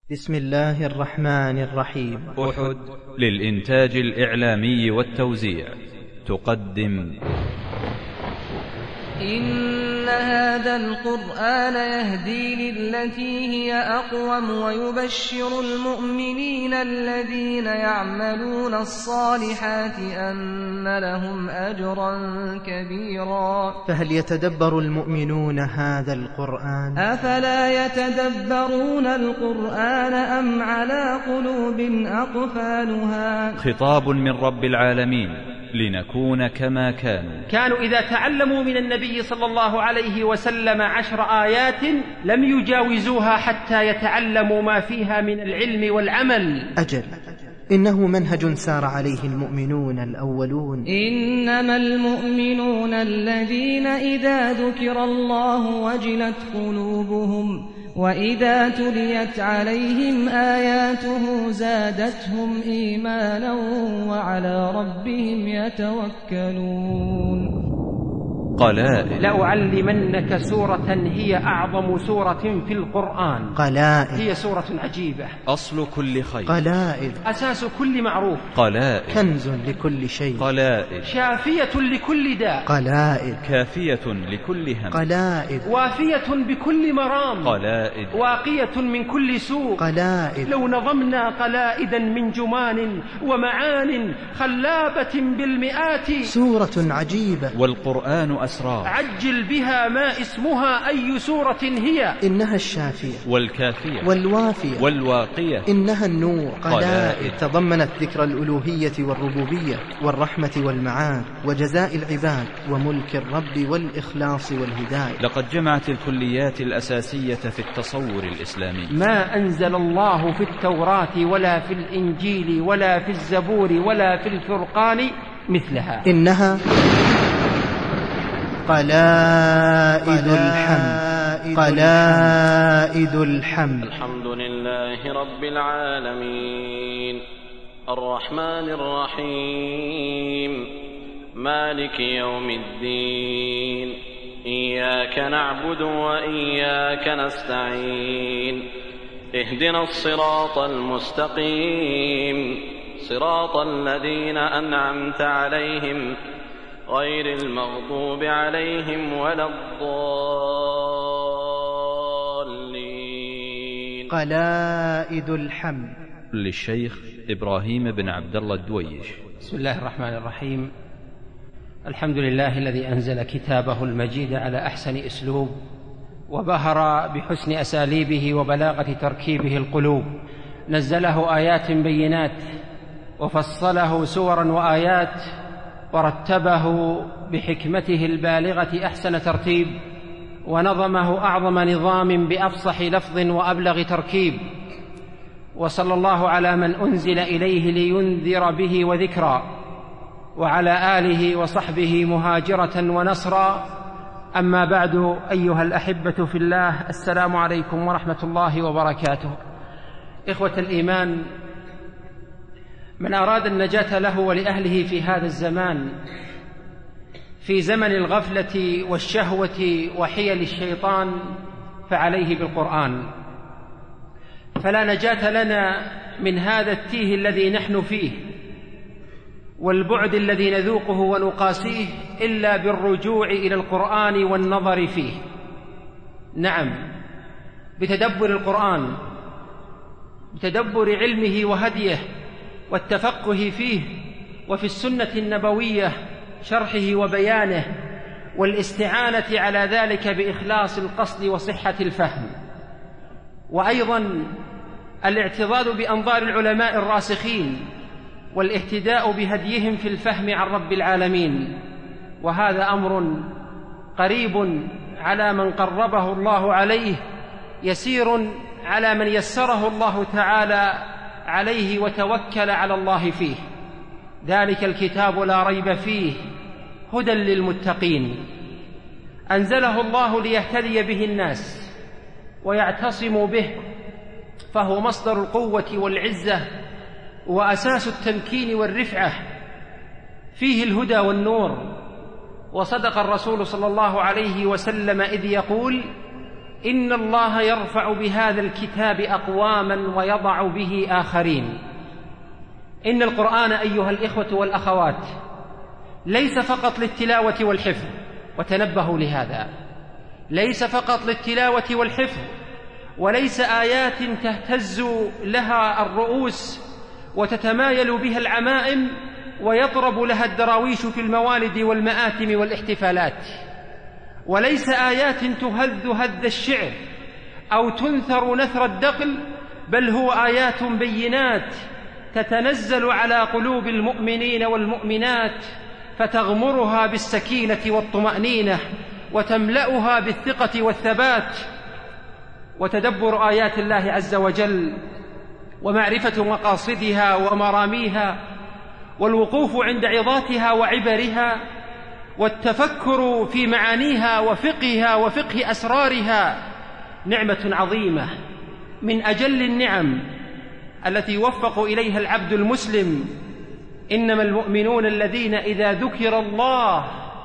بسم الله الرحمن الرحيم. أحد للإنتاج الإعلامي والتوزيع تقدم إن هذا القرآن يهدي للتي هي أقوم ويبشر المؤمنين الذين يعملون الصالحات أن لهم أجرا كبيرا. فهل يتدبر المؤمنون هذا القرآن؟ أفلا يتدبرون القرآن أم على قلوب أقفالها؟ خطاب من رب العالمين لنكون كما كانوا إذا تعلموا من النبي صلى الله عليه وسلم 10 آيات لم يجاوزوها حتى يتعلموا ما فيها من العلم والعمل. أجل، إنه منهج سار عليه المؤمنون الأولون. إنما المؤمنون الذين إذا ذكر الله وجلت قلوبهم وإذا تليت عليهم آياته زادتهم إيمانا وعلى ربهم يتوكلون. قلائل. لأعلمنك سورة هي أعظم سورة في القرآن. قلائل. هي سورة عجيبة، أصل كل خير. قلائل. أساس كل معروف. قلائل. كنز لكل شيء. قلائل. شافية لكل داء. قلائل. كافية لكل هم. قلائل. وافية بكل مرام. قلائل. واقية من كل سوء. قلائل. لو نظمنا قلائدا من جمان ومعان خلابة بالمئات. سورة عجيبة والقرآن أسرار. عجل بها ما اسمها أي سورة هي. إنها الشافية والكافية والوافية والواقية. إنها النور. قلائل تضمنت ذكر الألوهية والربوبية والرحمة والمعاد وجزاء العباد وملك الرب والإخلاص والهداية. لقد جمعت الكليات الأساسية في التصور الإسلامي. ما أنزل الله في التوراة ولا في الإنجيل ولا في الزبور ولا في الفرقان مثلها. إنها قلائد الحمد. قلائد الحمد. الحمد لله رب العالمين الرحمن الرحيم مالك يوم الدين إياك نعبد وإياك نستعين اهدنا الصراط المستقيم صراط الذين أنعمت عليهم غير المغضوب عليهم ولا الضالين. قلائد الحمد. للشيخ إبراهيم بن عبد الله الدويش. بسم الله الرحمن الرحيم. الحمد لله الذي أنزل كتابه المجيد على أحسن أسلوب وبهر بحسن أساليبه وبلاغة تركيبه القلوب. نزله آيات بينات وفصله سورا وآيات ورتبه بحكمته البالغة أحسن ترتيب ونظمه أعظم نظام بأفصح لفظ وأبلغ تركيب. وصلى الله على من أنزل إليه لينذر به وذكرى وعلى آله وصحبه مهاجرة ونصرا. أما بعد، أيها الأحبة في الله، السلام عليكم ورحمة الله وبركاته. إخوة الإيمان، من أراد النجاة له ولأهله في هذا الزمان، في زمن الغفلة والشهوة وحيل الشيطان، فعليه بالقرآن. فلا نجاة لنا من هذا التيه الذي نحن فيه والبعد الذي نذوقه ونقاسيه إلا بالرجوع إلى القرآن والنظر فيه. نعم، بتدبر القرآن، بتدبر علمه وهديه والتفقه فيه، وفي السنة النبوية شرحه وبيانه، والاستعانة على ذلك بإخلاص القصد وصحة الفهم، وأيضا الاعتضاد بأنظار العلماء الراسخين والاهتداء بهديهم في الفهم عن رب العالمين. وهذا أمر قريب على من قربه الله عليه، يسير على من يسره الله تعالى عليه وتوكل على الله فيه. ذلك الكتاب لا ريب فيه هدى للمتقين، أنزله الله ليهتدي به الناس ويعتصموا به، فهو مصدر القوة والعزة وأساس التمكين والرفعة، فيه الهدى والنور. وصدق الرسول صلى الله عليه وسلم إذ يقول: إن الله يرفع بهذا الكتاب أقواما ويضع به آخرين. إن القرآن أيها الإخوة والأخوات ليس فقط للتلاوة والحفظ، وتنبهوا لهذا، ليس فقط للتلاوة والحفظ، وليس آيات تهتز لها الرؤوس وتتمايل بها العمائم ويطرب لها الدراويش في الموالد والمآتم والاحتفالات، وليس آيات تهذ هذ الشعر أو تنثر نثر الدقل، بل هو آيات بينات تتنزل على قلوب المؤمنين والمؤمنات فتغمرها بالسكينة والطمأنينة وتملأها بالثقة والثبات. وتدبر آيات الله عز وجل ومعرفة مقاصدها ومراميها والوقوف عند عظاتها وعبرها والتفكر في معانيها وفقهها وفقه أسرارها نعمة عظيمة من أجل النعم التي يوفق إليها العبد المسلم. إنما المؤمنون الذين إذا ذكر الله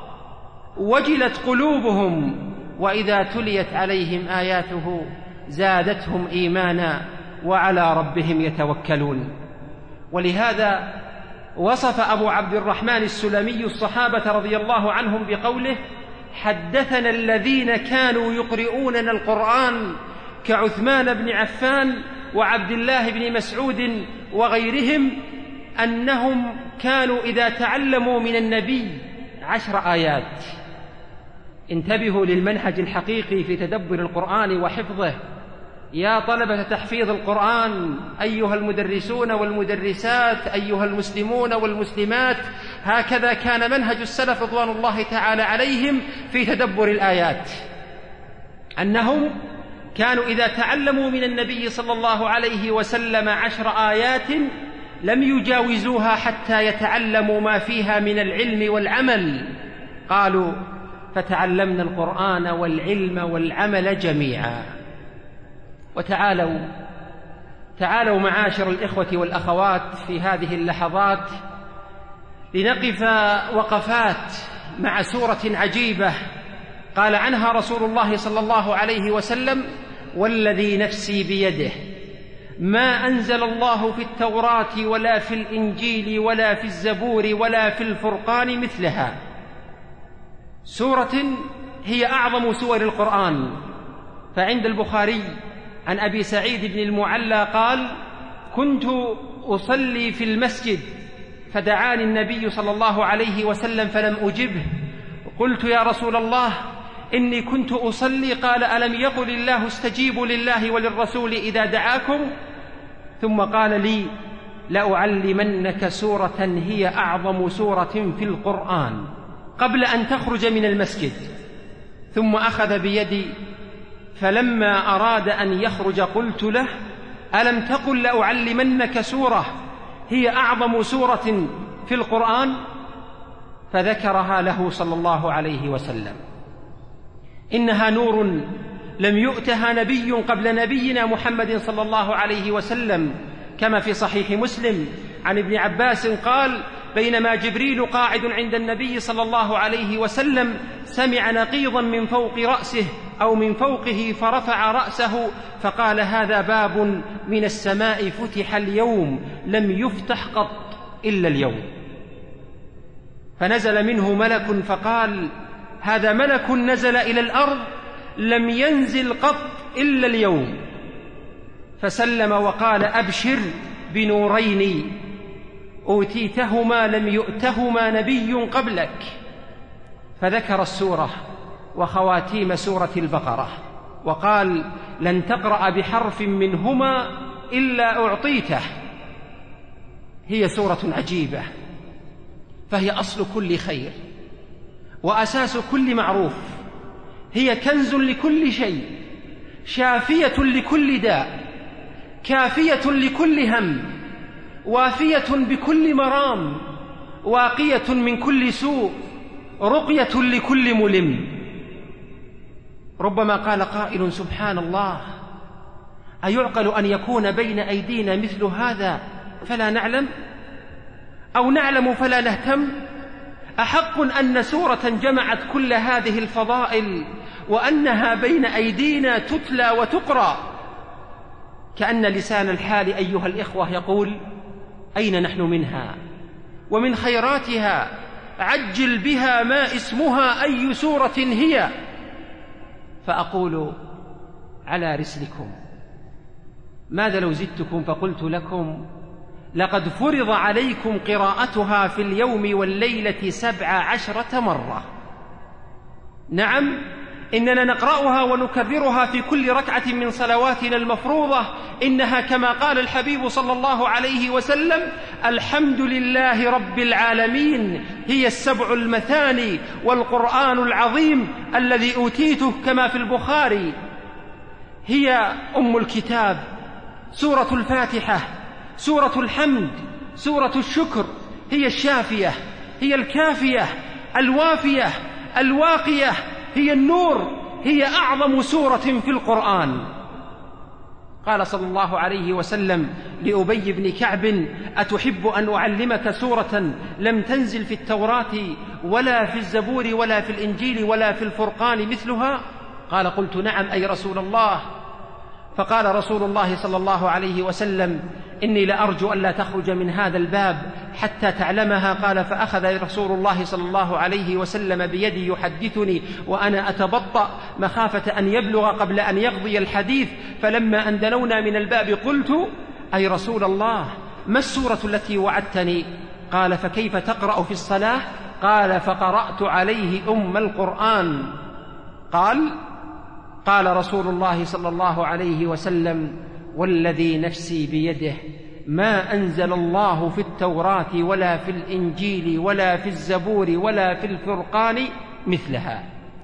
وجلت قلوبهم وإذا تليت عليهم آياته زادتهم إيمانا وعلى ربهم يتوكلون. ولهذا وصف أبو عبد الرحمن السلمي الصحابة رضي الله عنهم بقوله: حدثنا الذين كانوا يقرؤوننا القرآن كعثمان بن عفان وعبد الله بن مسعود وغيرهم أنهم كانوا إذا تعلموا من النبي 10 آيات. انتبهوا للمنهج الحقيقي في تدبر القرآن وحفظه يا طلبة تحفيظ القرآن، أيها المدرسون والمدرسات، أيها المسلمون والمسلمات. هكذا كان منهج السلف رضوان الله تعالى عليهم في تدبر الآيات، أنهم كانوا إذا تعلموا من النبي صلى الله عليه وسلم 10 آيات لم يجاوزوها حتى يتعلموا ما فيها من العلم والعمل. قالوا: فتعلمنا القرآن والعلم والعمل جميعا. وتعالوا معاشر الإخوة والأخوات في هذه اللحظات لنقف وقفات مع سورة عجيبة قال عنها رسول الله صلى الله عليه وسلم: والذي نفسي بيده ما أنزل الله في التوراة ولا في الإنجيل ولا في الزبور ولا في الفرقان مثلها. سورة هي أعظم سور القرآن. فعند البخاري عن أبي سعيد بن المعلى قال: كنت أصلي في المسجد فدعاني النبي صلى الله عليه وسلم فلم أجبه، قلت: يا رسول الله إني كنت أصلي. قال: ألم يقل الله استجيبوا لله وللرسول إذا دعاكم؟ ثم قال لي: لأعلمنك سورة هي أعظم سورة في القرآن قبل أن تخرج من المسجد. ثم أخذ بيدي فلما أراد أن يخرج قلت له: ألم تقل لأعلمنك سورة هي أعظم سورة في القرآن؟ فذكرها له صلى الله عليه وسلم. إنها نور لم يؤتها نبي قبل نبينا محمد صلى الله عليه وسلم، كما في صحيح مسلم عن ابن عباس قال: بينما جبريل قاعد عند النبي صلى الله عليه وسلم سمع نقيضا من فوق رأسه أو من فوقه فرفع رأسه فقال: هذا باب من السماء فتح اليوم لم يفتح قط إلا اليوم. فنزل منه ملك فقال: هذا ملك نزل إلى الأرض لم ينزل قط إلا اليوم. فسلم وقال: أبشر بنورين أوتيتهما لم يؤتهما نبي قبلك. فذكر السورة وخواتيم سورة البقرة وقال: لن تقرأ بحرف منهما إلا أعطيته. هي سورة عجيبة، فهي أصل كل خير وأساس كل معروف، هي كنز لكل شيء، شافية لكل داء، كافية لكل هم، وافية بكل مرام، واقية من كل سوء، رقية لكل ملم. ربما قال قائل: سبحان الله، أيعقل أن يكون بين أيدينا مثل هذا فلا نعلم، أو نعلم فلا نهتم؟ أحق أن سورة جمعت كل هذه الفضائل وأنها بين أيدينا تتلى وتقرأ، كأن لسان الحال أيها الإخوة يقول: أين نحن منها ومن خيراتها؟ عجل بها، ما اسمها، أي سورة هي؟ فأقول: على رسلكم. ماذا لو زدتكم فقلت لكم: لقد فرض عليكم قراءتها في اليوم والليلة 17 مرة. نعم، إننا نقرأها ونكررها في كل ركعة من صلواتنا المفروضة. إنها كما قال الحبيب صلى الله عليه وسلم: الحمد لله رب العالمين، هي 7 المثاني والقرآن العظيم الذي أوتيته، كما في البخاري. هي أم الكتاب، سورة الفاتحة، سورة الحمد، سورة الشكر، هي الشافية، هي الكافية، الوافية، الواقية، هي النور، هي أعظم سورة في القرآن. قال صلى الله عليه وسلم لأبي بن كعب: أتحب أن أعلمك سورة لم تنزل في التوراة ولا في الزبور ولا في الإنجيل ولا في الفرقان مثلها؟ قال: قلت: نعم أي رسول الله. فقال رسول الله صلى الله عليه وسلم: إني لأرجو أن لا تخرج من هذا الباب حتى تعلمها. قال: فأخذ رسول الله صلى الله عليه وسلم بيدي يحدثني وأنا أتبطأ مخافة أن يبلغ قبل أن يقضي الحديث. فلما أن دنونا من الباب قلت: أي رسول الله، ما السورة التي وعدتني؟ قال: فكيف تقرأ في الصلاة؟ قال: فقرأت عليه أم القرآن. قال رسول الله صلى الله عليه وسلم: والذي نفسي بيده ما أنزل الله في التوراة ولا في الإنجيل ولا في الزبور ولا في الفرقان مثلها،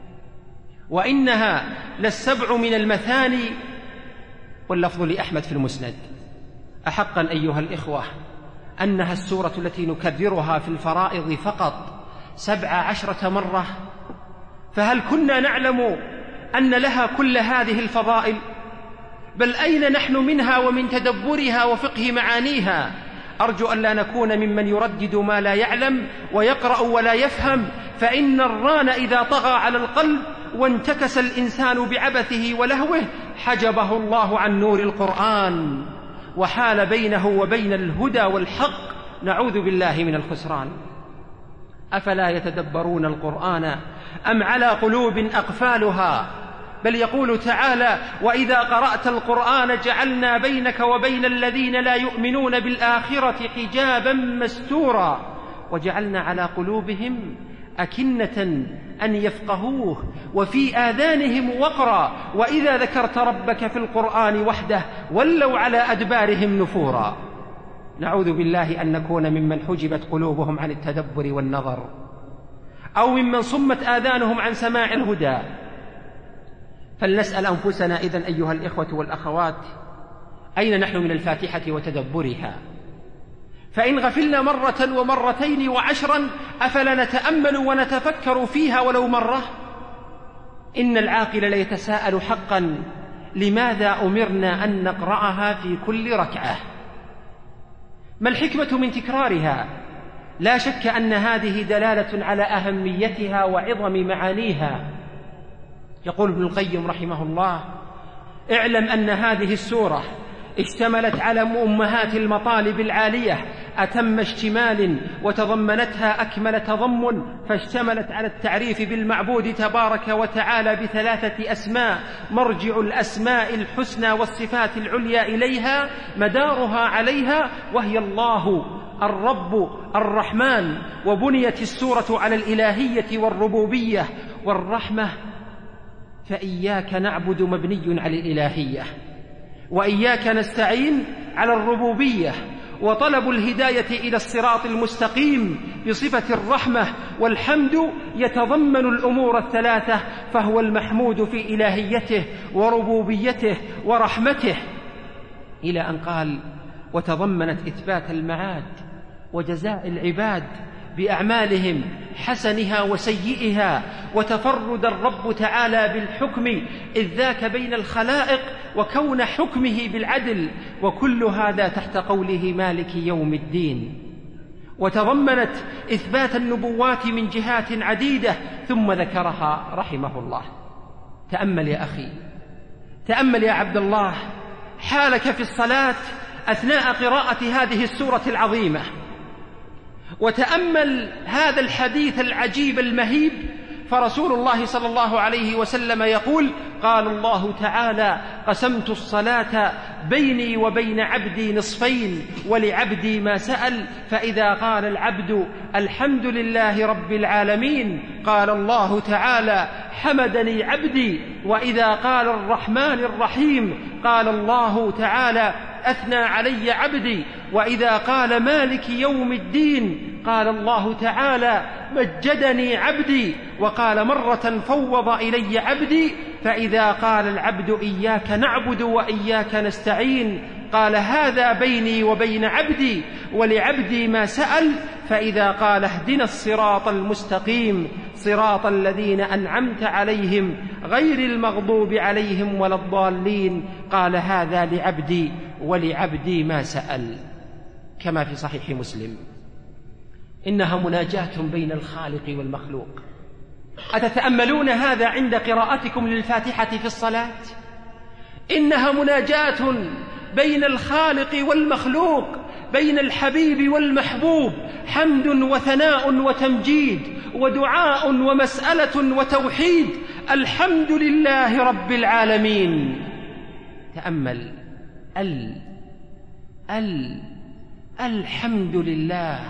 وإنها ل7 من المثاني. واللفظ لأحمد في المسند. أحقا أيها الإخوة أنها السورة التي نكررها في الفرائض فقط 17 مرة؟ فهل كنا نعلم أن لها كل هذه الفضائل؟ بل أين نحن منها ومن تدبرها وفقه معانيها؟ أرجو أن لا نكون ممن يردد ما لا يعلم ويقرأ ولا يفهم، فإن الران إذا طغى على القلب وانتكس الإنسان بعبثه ولهوه حجبه الله عن نور القرآن وحال بينه وبين الهدى والحق، نعوذ بالله من الخسران. أفلا يتدبرون القرآن أم على قلوب أقفالها؟ بل يقول تعالى: وإذا قرأت القرآن جعلنا بينك وبين الذين لا يؤمنون بالآخرة حجابا مستورا وجعلنا على قلوبهم أكنة أن يفقهوه وفي آذانهم وقرا وإذا ذكرت ربك في القرآن وحده ولوا على أدبارهم نفورا. نعوذ بالله أن نكون ممن حجبت قلوبهم عن التدبر والنظر، أو ممن صمت آذانهم عن سماع الهدى. فلنسأل أنفسنا إذن أيها الإخوة والأخوات: أين نحن من الفاتحة وتدبرها؟ فإن غفلنا مرة ومرتين و10 أفلا نتأمل ونتفكر فيها ولو مرة؟ إن العاقل ليتساءل حقا: لماذا أمرنا أن نقرأها في كل ركعة؟ ما الحكمة من تكرارها؟ لا شك أن هذه دلالة على أهميتها وعظم معانيها. يقول ابن القيم رحمه الله: اعلم أن هذه السورة اشتملت على أمهات المطالب العالية أتم اشتمال، وتضمنتها أكمل تضمن، فاشتملت على التعريف بالمعبود تبارك وتعالى ب3 أسماء مرجع الأسماء الحسنى والصفات العليا إليها مدارها عليها، وهي الله الرب الرحمن. وبنيت السورة على الإلهية والربوبية والرحمة، فإياك نعبد مبني على الإلهية، وإياك نستعين على الربوبية، وطلب الهداية إلى الصراط المستقيم بصفة الرحمة والحمد يتضمن الأمور ال3، فهو المحمود في إلهيته وربوبيته ورحمته، إلى أن قال: وتضمنت إثبات المعاد وجزاء العباد بأعمالهم حسنها وسيئها، وتفرد الرب تعالى بالحكم إذ ذاك بين الخلائق، وكون حكمه بالعدل، وكل هذا تحت قوله مالك يوم الدين. وتضمنت إثبات النبوات من جهات عديدة، ثم ذكرها رحمه الله. تأمل يا أخي، تأمل يا عبد الله حالك في الصلاة أثناء قراءة هذه السورة العظيمة، وتأمل هذا الحديث العجيب المهيب. فرسول الله صلى الله عليه وسلم يقول: قال الله تعالى: قسمت الصلاة بيني وبين عبدي نصفين ولعبدي ما سأل، فإذا قال العبد الحمد لله رب العالمين قال الله تعالى: حمدني عبدي، وإذا قال الرحمن الرحيم قال الله تعالى: أثنى علي عبدي، وإذا قال مالك يوم الدين قال الله تعالى: مجدني عبدي، وقال مرة: فوض إلي عبدي، فإذا قال العبد إياك نعبد وإياك نستعين قال: هذا بيني وبين عبدي ولعبدي ما سأل، فإذا قال: اهدنا الصراط المستقيم صراط الذين أنعمت عليهم غير المغضوب عليهم ولا الضالين قال: هذا لعبدي ولعبدي ما سأل. كما في صحيح مسلم. إنها مناجاة بين الخالق والمخلوق. أتتأملون هذا عند قراءتكم للفاتحة في الصلاة؟ إنها مناجاة بين الخالق والمخلوق، بين الحبيب والمحبوب، حمد وثناء وتمجيد ودعاء ومسألة وتوحيد. الحمد لله رب العالمين. تأمل الحمد لله.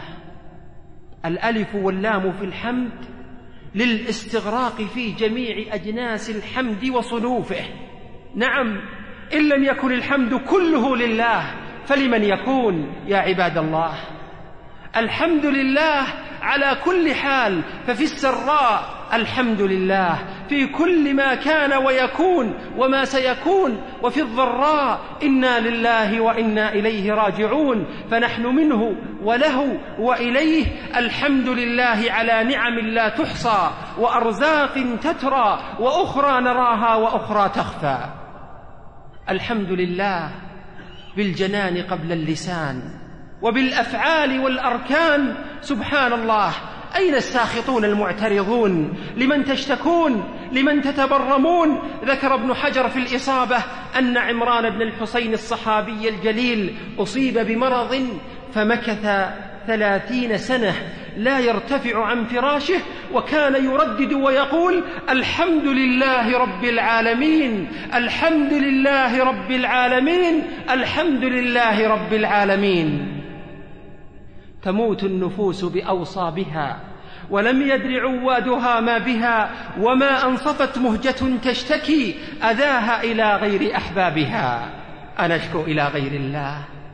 الألف واللام في الحمد للاستغراق في جميع أجناس الحمد وصنوفه. نعم، إن لم يكن الحمد كله لله فلمن يكون يا عباد الله؟ الحمد لله على كل حال، ففي السراء الحمد لله في كل ما كان ويكون وما سيكون، وفي الضراء إنا لله وإنا إليه راجعون، فنحن منه وله وإليه. الحمد لله على نعم لا تحصى وأرزاق تترى وأخرى نراها وأخرى تخفى. الحمد لله بالجنان قبل اللسان وبالأفعال والأركان. سبحان الله، أين الساخطون المعترضون؟ لمن تشتكون؟ لمن تتبرمون؟ ذكر ابن حجر في الإصابة أن عمران بن الحسين الصحابي الجليل أصيب بمرض فمكث 30 سنة لا يرتفع عن فراشه، وكان يردد ويقول: الحمد لله رب العالمين، الحمد لله رب العالمين، الحمد لله رب العالمين. تموت النفوس بأوصابها ولم يدر عوادها ما بها، وما أنصفت مهجة تشتكي أذاها إلى غير أحبابها. أنشكو إلى غير الله؟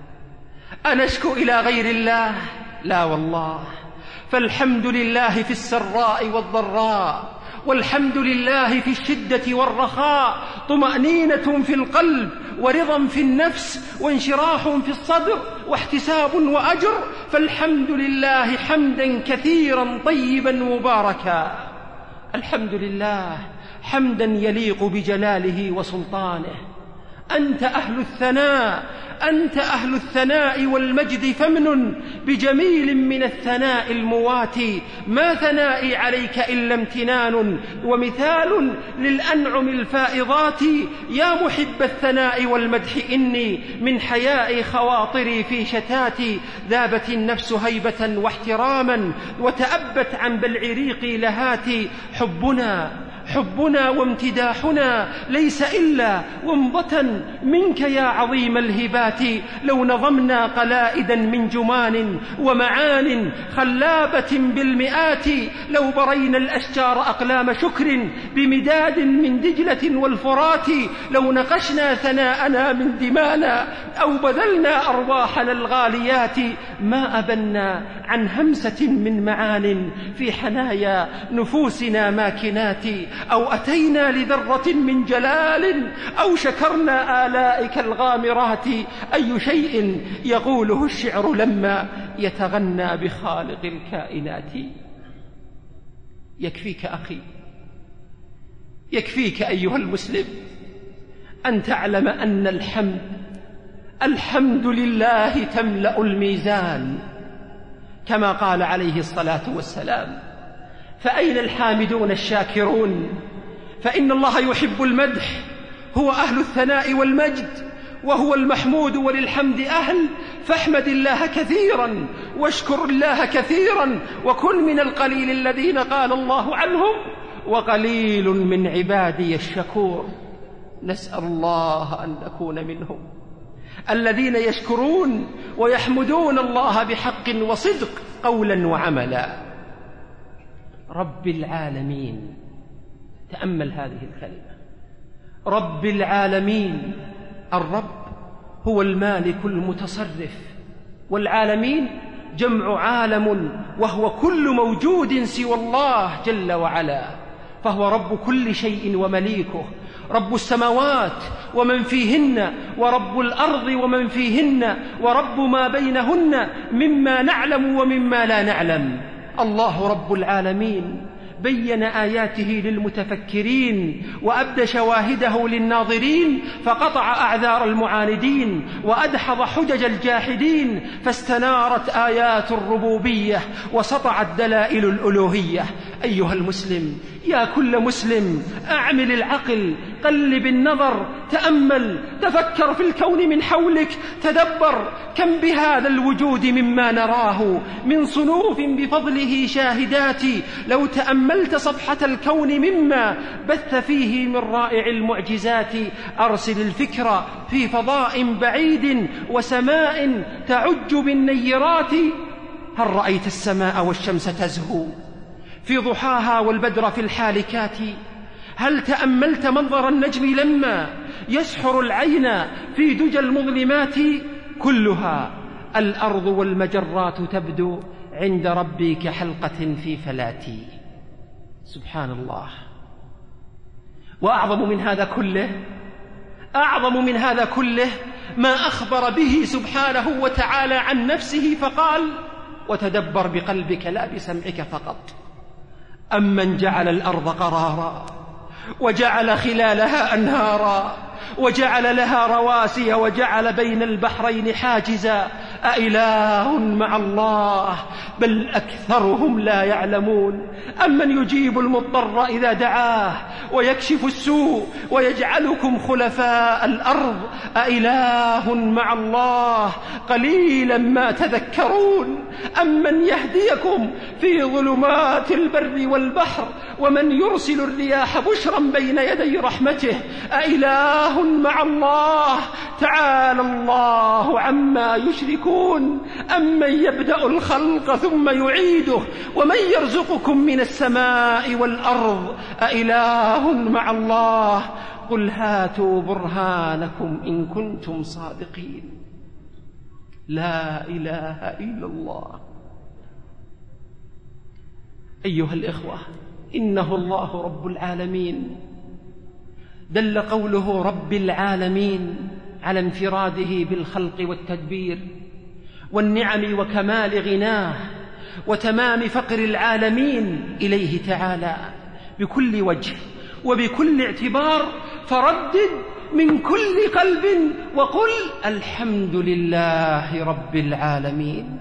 أنشكو إلى غير الله؟ لا والله. فالحمد لله في السراء والضراء، والحمد لله في الشدة والرخاء، طمأنينة في القلب ورضا في النفس وانشراح في الصدر واحتساب وأجر. فالحمد لله حمدا كثيرا طيبا مباركا. الحمد لله حمدا يليق بجلاله وسلطانه. أنت أهل الثناء، أنت أهل الثناء والمجد، فمن بجميل من الثناء المواتي. ما ثنائي عليك إلا امتنان، ومثال للأنعم الفائضات. يا محب الثناء والمدح إني من حياء خواطري في شتاتي. ذابت النفس هيبة واحتراما، وتأبت عن بلع ريقي لهاتي. حبنا وامتداحنا ليس إلا ومضة منك يا عظيم الهبات. لو نظمنا قلائدا من جمان ومعان خلابة بالمئات، لو برينا الأشجار أقلام شكر بمداد من دجلة والفرات، لو نقشنا ثناءنا من دمانا أو بذلنا أرواحنا الغاليات، ما أبنا عن همسة من معان في حنايا نفوسنا ماكنات، أو أتينا لذرة من جلال أو شكرنا آلائك الغامرات. أي شيء يقوله الشعر لما يتغنى بخالق الكائنات. يكفيك أخي، يكفيك أيها المسلم أن تعلم أن الحمد لله تملأ الميزان، كما قال عليه الصلاة والسلام: فأين الحامدون الشاكرون؟ فإن الله يحب المدح، هو أهل الثناء والمجد، وهو المحمود وللحمد أهل، فاحمد الله كثيرا واشكر الله كثيرا وكن من القليل الذين قال الله عنهم وقليل من عبادي الشكور. نسأل الله أن نكون منهم الذين يشكرون ويحمدون الله بحق وصدق قولا وعملا. رب العالمين، تأمل هذه الكلمة، رب العالمين. الرب هو المالك المتصرف، والعالمين جمع عالم، وهو كل موجود سوى الله جل وعلا، فهو رب كل شيء ومليكه، رب السماوات ومن فيهن، ورب الأرض ومن فيهن، ورب ما بينهن مما نعلم ومما لا نعلم. الله رب العالمين بين آياته للمتفكرين وأبدى شواهده للناظرين، فقطع أعذار المعاندين وأدحض حجج الجاحدين، فاستنارت آيات الربوبية وسطعت دلائل الألوهية. أيها المسلم، يا كل مسلم، أعمل العقل، قلب النظر، تأمل، تفكر في الكون من حولك، تدبر كم بهذا الوجود مما نراه من صنوف بفضله شاهدات. لو تأملت صفحة الكون مما بث فيه من رائع المعجزات، أرسل الفكر في فضاء بعيد وسماء تعج بالنيرات. هل رأيت السماء والشمس تزهو في ضحاها والبدر في الحالكات؟ هل تأملت منظر النجم لما يسحر العين في دجى المظلمات؟ كلها الأرض والمجرات تبدو عند ربي كحلقة في فلاتي. سبحان الله. وأعظم من هذا كله، أعظم من هذا كله ما أخبر به سبحانه وتعالى عن نفسه، فقال: وتدبر بقلبك لا بسمعك فقط. أمن جعل الأرض قرارا وجعل خلالها أنهارا وجعل لها رواسي وجعل بين البحرين حاجزا، أإله مع الله؟ بل أكثرهم لا يعلمون. أمن يجيب المضطر إذا دعاه ويكشف السوء ويجعلكم خلفاء الأرض، أإله مع الله؟ قليلا ما تذكرون. أمن يهديكم في ظلمات البر والبحر ومن يرسل الرياح بشرا بين يدي رحمته، أإله مع الله؟ تعالى الله عما يشركون. أمن يبدأ الخلق ثم يعيده ومن يرزقكم من السماء والأرض، أإله مع الله؟ قل هاتوا برهانكم إن كنتم صادقين. لا إله إلا الله. أيها الإخوة، إنه الله رب العالمين. دل قوله رب العالمين على انفراده بالخلق والتدبير والنعم وكمال غناه وتمام فقر العالمين إليه تعالى بكل وجه وبكل اعتبار. فردد من كل قلب وقل الحمد لله رب العالمين.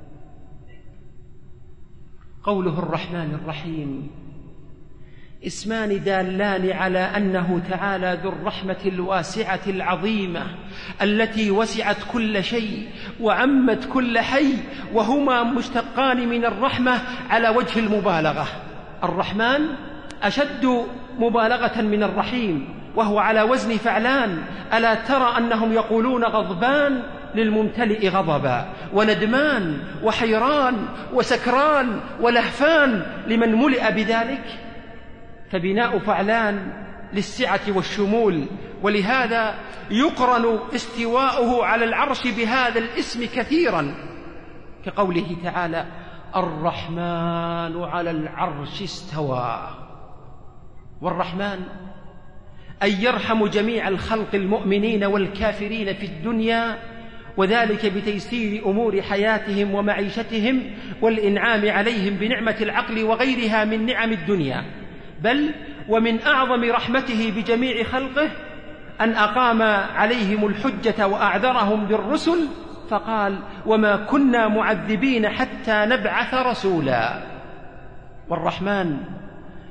قوله الرحمن الرحيم اسمان دالان على أنه تعالى ذو الرحمة الواسعة العظيمة التي وسعت كل شيء وعمت كل حي، وهما مشتقان من الرحمة على وجه المبالغة. الرحمن أشد مبالغة من الرحيم، وهو على وزن فعلان. ألا ترى أنهم يقولون غضبان للممتلئ غضبا، وندمان وحيران وسكران ولهفان لمن ملئ بذلك؟ فبناء فعلان للسعة والشمول، ولهذا يقرن استواؤه على العرش بهذا الاسم كثيرا، كقوله تعالى الرحمن على العرش استوى. والرحمن أن يرحم جميع الخلق المؤمنين والكافرين في الدنيا، وذلك بتيسير أمور حياتهم ومعيشتهم والإنعام عليهم بنعمة العقل وغيرها من نعم الدنيا. بل ومن أعظم رحمته بجميع خلقه أن أقام عليهم الحجة وأعذرهم بالرسل، فقال وما كنا معذبين حتى نبعث رسولا. والرحمن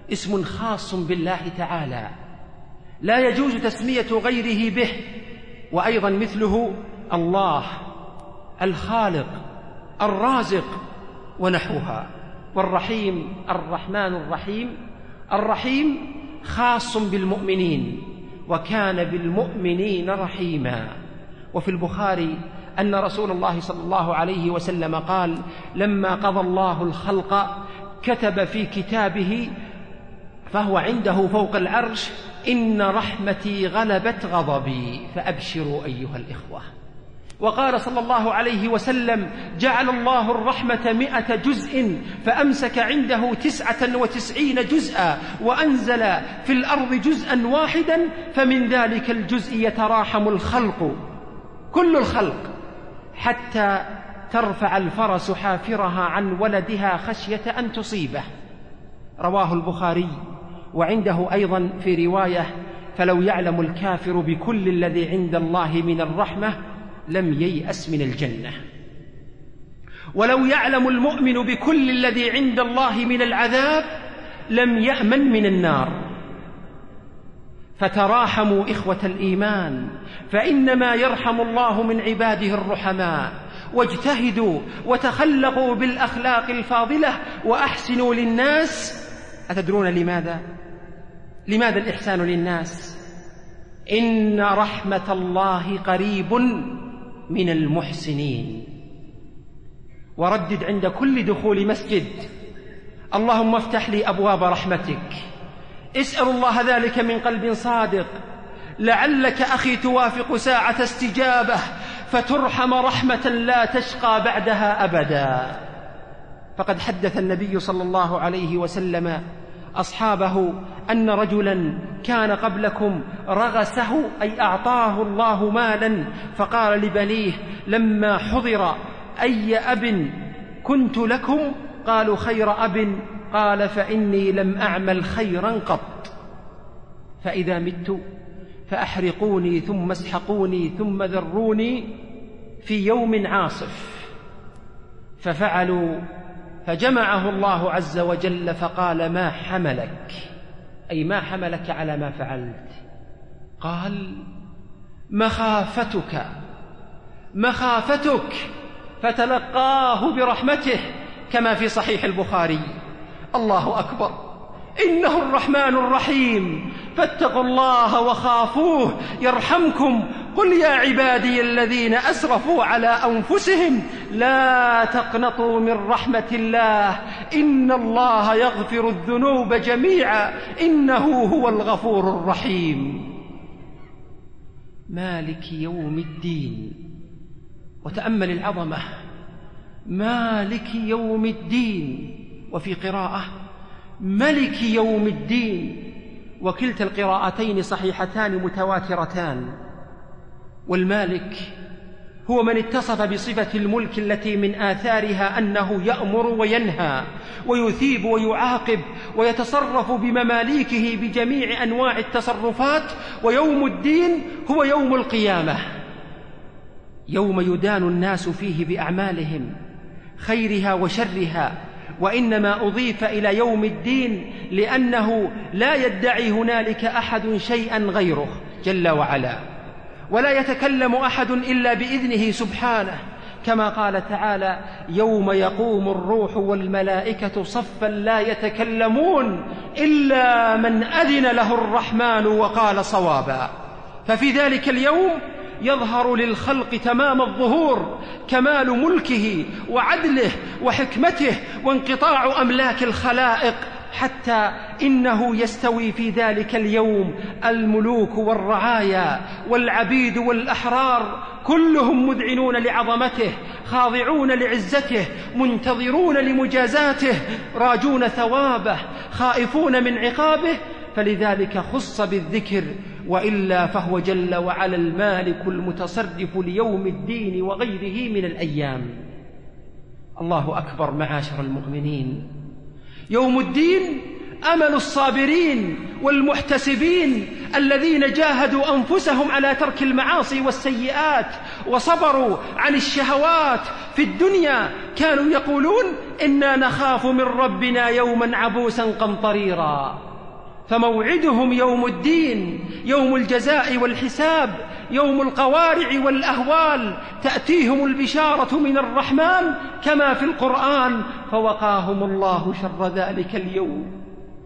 اسم خاص بالله تعالى لا يجوز تسمية غيره به، وأيضا مثله الله، الخالق، الرازق ونحوها. والرحيم الرحمن الرحيم، الرحيم خاص بالمؤمنين وكان بالمؤمنين رحيما. وفي البخاري أن رسول الله صلى الله عليه وسلم قال: لما قضى الله الخلق كتب في كتابه فهو عنده فوق العرش: إن رحمتي غلبت غضبي فأبشروا أيها الإخوة. وقال صلى الله عليه وسلم: جعل الله الرحمة 100 جزء فأمسك عنده 99 جزءا وأنزل في الأرض جزءا واحدا فمن ذلك الجزء يتراحم الخلق، كل الخلق، حتى ترفع الفرس حافرها عن ولدها خشية أن تصيبه. رواه البخاري. وعنده أيضا في رواية: فلو يعلم الكافر بكل الذي عند الله من الرحمة لم ييأس من الجنة، ولو يعلم المؤمن بكل الذي عند الله من العذاب لم يأمن من النار. فتراحموا إخوة الإيمان، فإنما يرحم الله من عباده الرحماء، واجتهدوا وتخلقوا بالأخلاق الفاضلة وأحسنوا للناس. أتدرون لماذا؟ لماذا الإحسان للناس؟ إن رحمة الله قريب من المحسنين. وردد عند كل دخول مسجد: اللهم افتح لي أبواب رحمتك. اسأل الله ذلك من قلب صادق، لعلك أخي توافق ساعة استجابة فترحم رحمة لا تشقى بعدها أبدا. فقد حدث النبي صلى الله عليه وسلم أصحابه أن رجلا كان قبلكم رغسه، أي أعطاه الله مالا، فقال لبنيه لما حضر: أي أب كنت لكم؟ قالوا: خير أب. قال: فإني لم أعمل خيرا قط، فإذا مت فأحرقوني ثم اسحقوني ثم ذروني في يوم عاصف. ففعلوا، فجمعه الله عز وجل فقال: ما حملك؟ أي ما حملك على ما فعلت؟ قال: مخافتك. فتلقاه برحمته كما في صحيح البخاري. الله أكبر، إنه الرحمن الرحيم، فاتقوا الله وخافوه يرحمكم. قل يا عبادي الذين أسرفوا على أنفسهم لا تقنطوا من رحمة الله إن الله يغفر الذنوب جميعا إنه هو الغفور الرحيم. مالك يوم الدين. وتأمل العظمة: مالك يوم الدين، وفي قراءة ملك يوم الدين، وكلتا القراءتين صحيحتان متواترتان. والمالك هو من اتصف بصفة الملك التي من آثارها أنه يأمر وينهى ويثيب ويعاقب ويتصرف بمماليكه بجميع أنواع التصرفات. ويوم الدين هو يوم القيامة، يوم يدان الناس فيه بأعمالهم خيرها وشرها. وإنما أضيف إلى يوم الدين لأنه لا يدعي هنالك أحد شيئا غيره جل وعلا، ولا يتكلم أحد إلا بإذنه سبحانه، كما قال تعالى: يوم يقوم الروح والملائكة صفا لا يتكلمون إلا من أذن له الرحمن وقال صوابا. ففي ذلك اليوم يظهر للخلق تمام الظهور كمال ملكه وعدله وحكمته وانقطاع أملاك الخلائق، حتى إنه يستوي في ذلك اليوم الملوك والرعايا والعبيد والأحرار، كلهم مذعنون لعظمته، خاضعون لعزته، منتظرون لمجازاته، راجون ثوابه، خائفون من عقابه. فلذلك خص بالذكر، وإلا فهو جل وعلا المالك المتصرف ليوم الدين وغيره من الأيام. الله أكبر معاشر المؤمنين. يوم الدين أمل الصابرين والمحتسبين الذين جاهدوا أنفسهم على ترك المعاصي والسيئات وصبروا عن الشهوات في الدنيا، كانوا يقولون إنا نخاف من ربنا يوما عبوسا قمطريرا. فموعدهم يوم الدين، يوم الجزاء والحساب، يوم القوارع والأهوال، تأتيهم البشارة من الرحمن كما في القرآن: فوقاهم الله شر ذلك اليوم،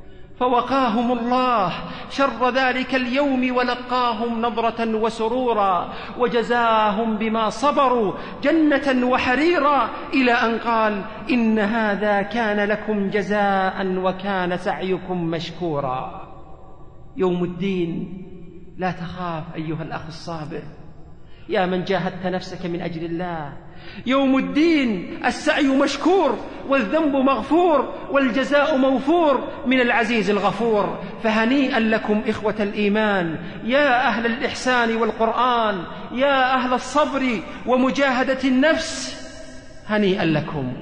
فوقاهم الله شر ذلك اليوم ولقاهم نضرة وسرورا وجزاهم بما صبروا جنة وحريرا، إلى أن قال: إن هذا كان لكم جزاء وكان سعيكم مشكورا. يوم الدين لا تخاف أيها الأخ الصابر يا من جاهدت نفسك من أجل الله. يوم الدين السعي مشكور والذنب مغفور والجزاء موفور من العزيز الغفور. فهنيئا لكم إخوة الإيمان، يا أهل الإحسان والقرآن، يا أهل الصبر ومجاهدة النفس، هنيئا لكم.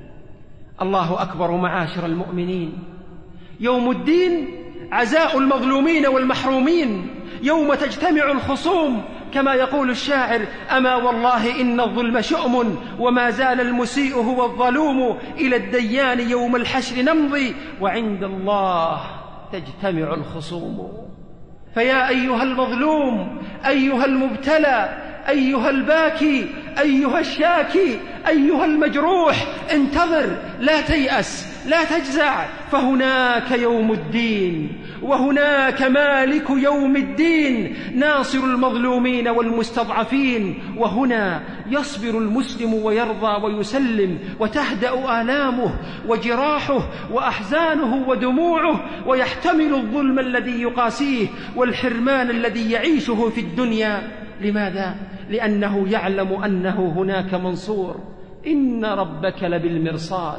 الله أكبر معاشر المؤمنين. يوم الدين عزاء المظلومين والمحرومين، يوم تجتمع الخصوم كما يقول الشاعر: أما والله إن الظلم شؤم وما زال المسيء هو الظلوم، إلى الديان يوم الحشر نمضي وعند الله تجتمع الخصوم. فيا أيها المظلوم، أيها المبتلى، أيها الباكي، أيها الشاكي، أيها المجروح، انتظر، لا تيأس، لا تجزع، فهناك يوم الدين، وهناك مالك يوم الدين، ناصر المظلومين والمستضعفين. وهنا يصبر المسلم ويرضى ويسلم، وتهدأ آلامه وجراحه وأحزانه ودموعه، ويحتمل الظلم الذي يقاسيه والحرمان الذي يعيشه في الدنيا. لماذا؟ لأنه يعلم أنه هناك منصور، إن ربك لبالمرصاد.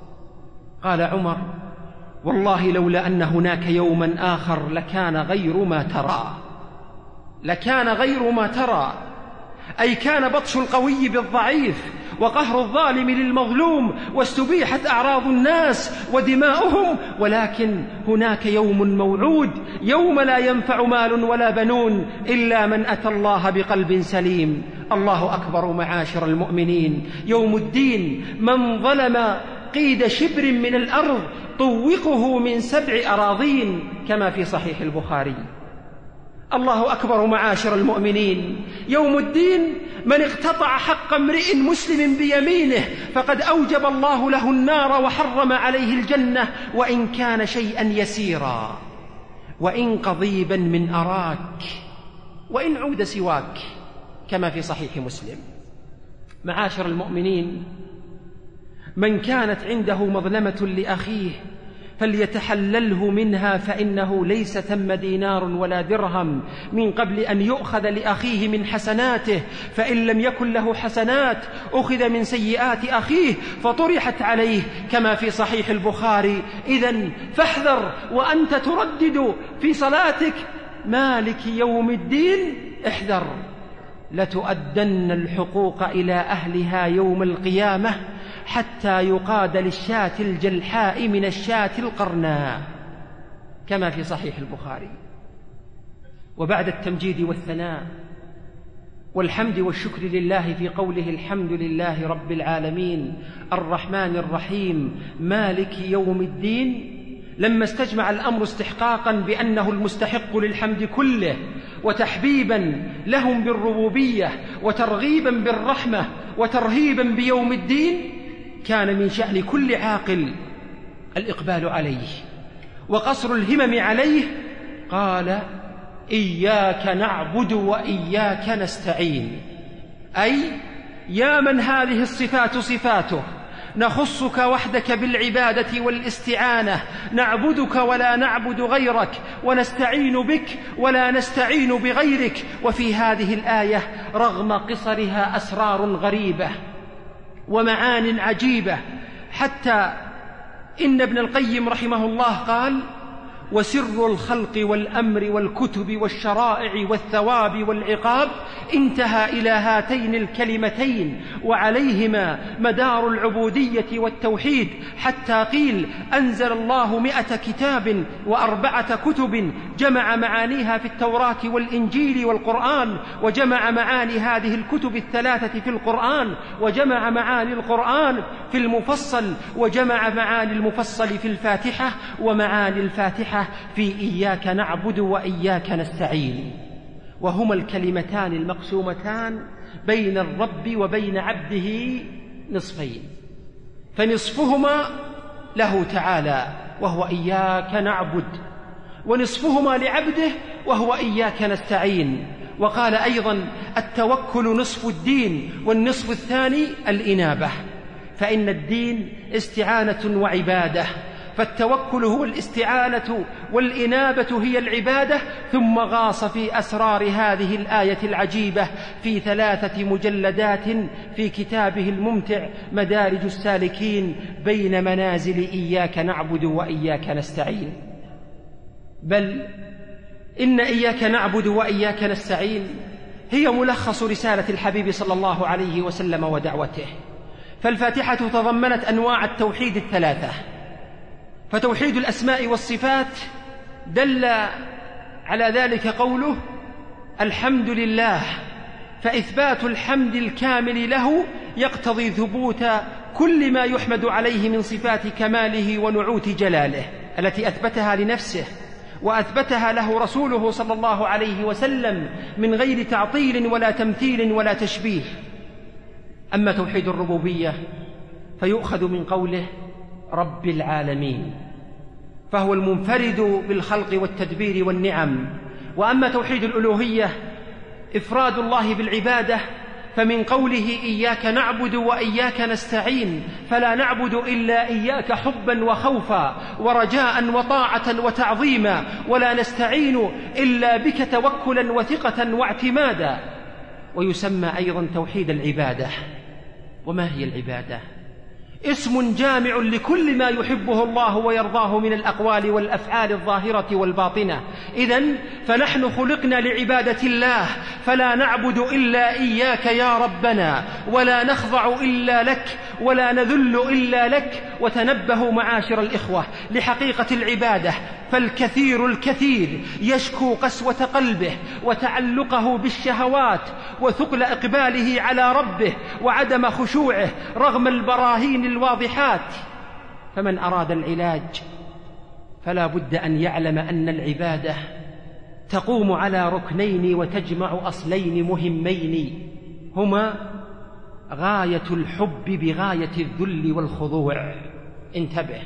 قال عمر: والله لولا أن هناك يوما آخر لكان غير ما ترى، لكان غير ما ترى، أي كان بطش القوي بالضعيف وقهر الظالم للمظلوم واستبيحت أعراض الناس ودماؤهم، ولكن هناك يوم موعود، يوم لا ينفع مال ولا بنون إلا من أتى الله بقلب سليم. الله أكبر معاشر المؤمنين. يوم الدين من ظلم قيد شبر من الأرض طوقه من 7 أراضين كما في صحيح البخاري. الله أكبر معاشر المؤمنين. يوم الدين من اقتطع حق امرئ مسلم بيمينه فقد أوجب الله له النار وحرم عليه الجنة، وإن كان شيئا يسيرا، وإن قضيبا من أراك، وإن عود سواك، كما في صحيح مسلم. معاشر المؤمنين، من كانت عنده مظلمة لأخيه فليتحلله منها، فإنه ليس ثم دينار ولا درهم من قبل أن يؤخذ لأخيه من حسناته، فإن لم يكن له حسنات أخذ من سيئات أخيه فطرحت عليه، كما في صحيح البخاري. إذن فاحذر وأنت تردد في صلاتك: مالك يوم الدين، احذر، لتؤدن الحقوق إلى أهلها يوم القيامة حتى يقاد للشاة الجلحاء من الشاة القرناء، كما في صحيح البخاري. وبعد التمجيد والثناء والحمد والشكر لله في قوله: الحمد لله رب العالمين الرحمن الرحيم مالك يوم الدين، لما استجمع الأمر استحقاقا بأنه المستحق للحمد كله، وتحبيبا لهم بالربوبية، وترغيبا بالرحمة، وترهيبا بيوم الدين، كان من شأن كل عاقل الإقبال عليه وقصر الهمم عليه. قال: إياك نعبد وإياك نستعين، أي يا من هذه الصفات صفاته، نخصك وحدك بالعبادة والاستعانة، نعبدك ولا نعبد غيرك، ونستعين بك ولا نستعين بغيرك. وفي هذه الآية رغم قصرها أسرار غريبة ومعان عجيبة، حتى إن ابن القيم رحمه الله قال: وسر الخلق والأمر والكتب والشرائع والثواب والعقاب انتهى إلى هاتين الكلمتين: وعليهما مدار العبودية والتوحيد، حتى قيل أنزل الله 100 كتاب و4 كتب جمع معانيها في التوراة والإنجيل والقرآن، وجمع معاني هذه الكتب الثلاثة في القرآن، وجمع معاني القرآن في المفصل، وجمع معاني المفصل في الفاتحة، ومعاني الفاتحة في إياك نعبد وإياك نستعين، وهما الكلمتان المقسومتان بين الرب وبين عبده نصفين، فنصفهما له تعالى وهو إياك نعبد، ونصفهما لعبده وهو إياك نستعين. وقال أيضا التوكل نصف الدين والنصف الثاني الإنابة، فإن الدين استعانة وعبادة، فالتوكل هو الاستعانة والإنابة هي العبادة. ثم غاص في أسرار هذه الآية العجيبة في 3 مجلدات في كتابه الممتع مدارج السالكين بين منازل إياك نعبد وإياك نستعين. بل إن إياك نعبد وإياك نستعين هي ملخص رسالة الحبيب صلى الله عليه وسلم ودعوته، فالفاتحة تضمنت أنواع التوحيد الثلاثة، فتوحيد الأسماء والصفات دل على ذلك قوله الحمد لله، فإثبات الحمد الكامل له يقتضي ثبوت كل ما يحمد عليه من صفات كماله ونعوت جلاله التي أثبتها لنفسه وأثبتها له رسوله صلى الله عليه وسلم من غير تعطيل ولا تمثيل ولا تشبيه. أما توحيد الربوبية فيؤخذ من قوله رب العالمين، فهو المنفرد بالخلق والتدبير والنعم. وأما توحيد الألوهية إفراد الله بالعبادة، فمن قوله إياك نعبد وإياك نستعين، فلا نعبد إلا إياك حبا وخوفا ورجاء وطاعة وتعظيما، ولا نستعين إلا بك توكلا وثقة واعتمادا. ويسمى أيضا توحيد العبادة. وما هي العبادة؟ اسم جامع لكل ما يحبه الله ويرضاه من الأقوال والأفعال الظاهرة والباطنة. إذن فنحن خلقنا لعبادة الله، فلا نعبد إلا إياك يا ربنا، ولا نخضع إلا لك، ولا نذل إلا لك. وتنبهوا معاشر الإخوة لحقيقة العبادة، فالكثير الكثير يشكو قسوة قلبه وتعلقه بالشهوات وثقل إقباله على ربه وعدم خشوعه رغم البراهين الواضحات. فمن أراد العلاج فلا بد أن يعلم أن العبادة تقوم على ركنين وتجمع أصلين مهمين، هما غاية الحب بغاية الذل والخضوع. انتبه،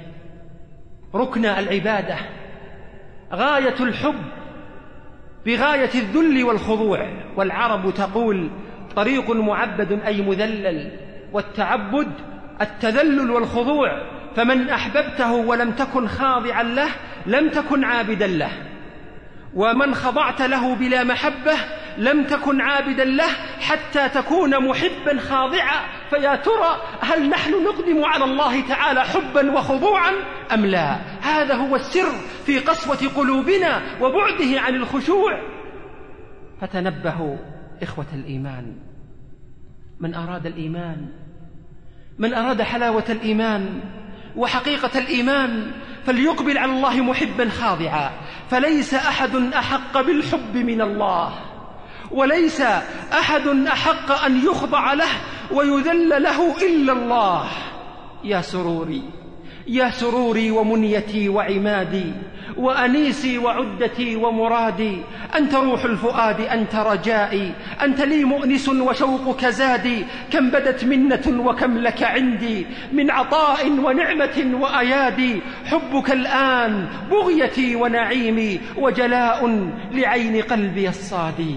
ركن العبادة غاية الحب بغاية الذل والخضوع. والعرب تقول طريق معبد أي مذلل، والتعبد التذلل والخضوع، فمن أحببته ولم تكن خاضعا له لم تكن عابدا له، ومن خضعت له بلا محبة لم تكن عابدا له حتى تكون محبا خاضعا. فيا ترى هل نحن نقدم على الله تعالى حبا وخضوعا أم لا؟ هذا هو السر في قسوة قلوبنا وبعده عن الخشوع. فتنبهوا إخوة الإيمان، من أراد الإيمان، من أراد حلاوة الإيمان وحقيقة الإيمان فليقبل على الله محبا خاضعا، فليس أحد أحق بالحب من الله، وليس أحد أحق أن يخضع له ويذل له إلا الله. يا سروري، يا سروري ومنيتي وعمادي، وأنيسي وعدتي ومرادي، أنت روح الفؤاد، أنت رجائي، أنت لي مؤنس وشوقك زادي. كم بدت منة وكم لك عندي من عطاء ونعمة وأيادي. حبك الآن بغيتي ونعيمي وجلاء لعين قلبي الصادي.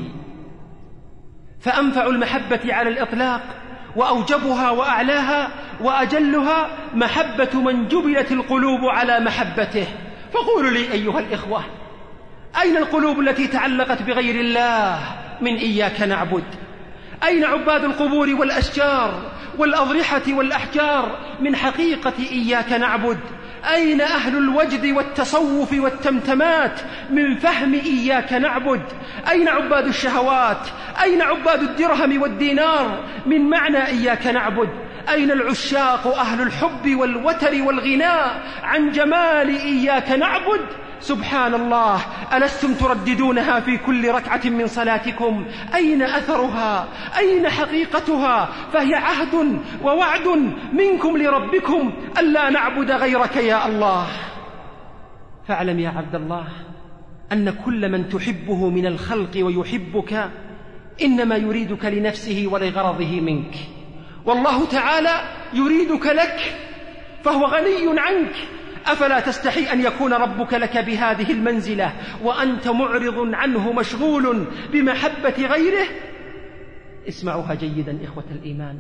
فأنفع المحبة على الإطلاق وأوجبها وأعلاها وأجلها محبة من جبلت القلوب على محبته. فقولوا لي أيها الإخوة، أين القلوب التي تعلقت بغير الله من إياك نعبد؟ أين عباد القبور والأشجار والأضرحة والأحجار من حقيقة إياك نعبد؟ أين أهل الوجد والتصوف والتمتمات من فهم إياك نعبد؟ أين عباد الشهوات؟ أين عباد الدرهم والدينار من معنى إياك نعبد؟ أين العشاق أهل الحب والوتر والغناء عن جمال إياك نعبد؟ سبحان الله، ألستم ترددونها في كل ركعة من صلاتكم؟ أين أثرها؟ أين حقيقتها؟ فهي عهد ووعد منكم لربكم ألا نعبد غيرك يا الله. فاعلم يا عبد الله أن كل من تحبه من الخلق ويحبك إنما يريدك لنفسه ولغرضه منك، والله تعالى يريدك لك فهو غني عنك. أفلا تستحي أن يكون ربك لك بهذه المنزلة وأنت معرض عنه مشغول بمحبة غيره؟ اسمعوها جيدا إخوة الإيمان،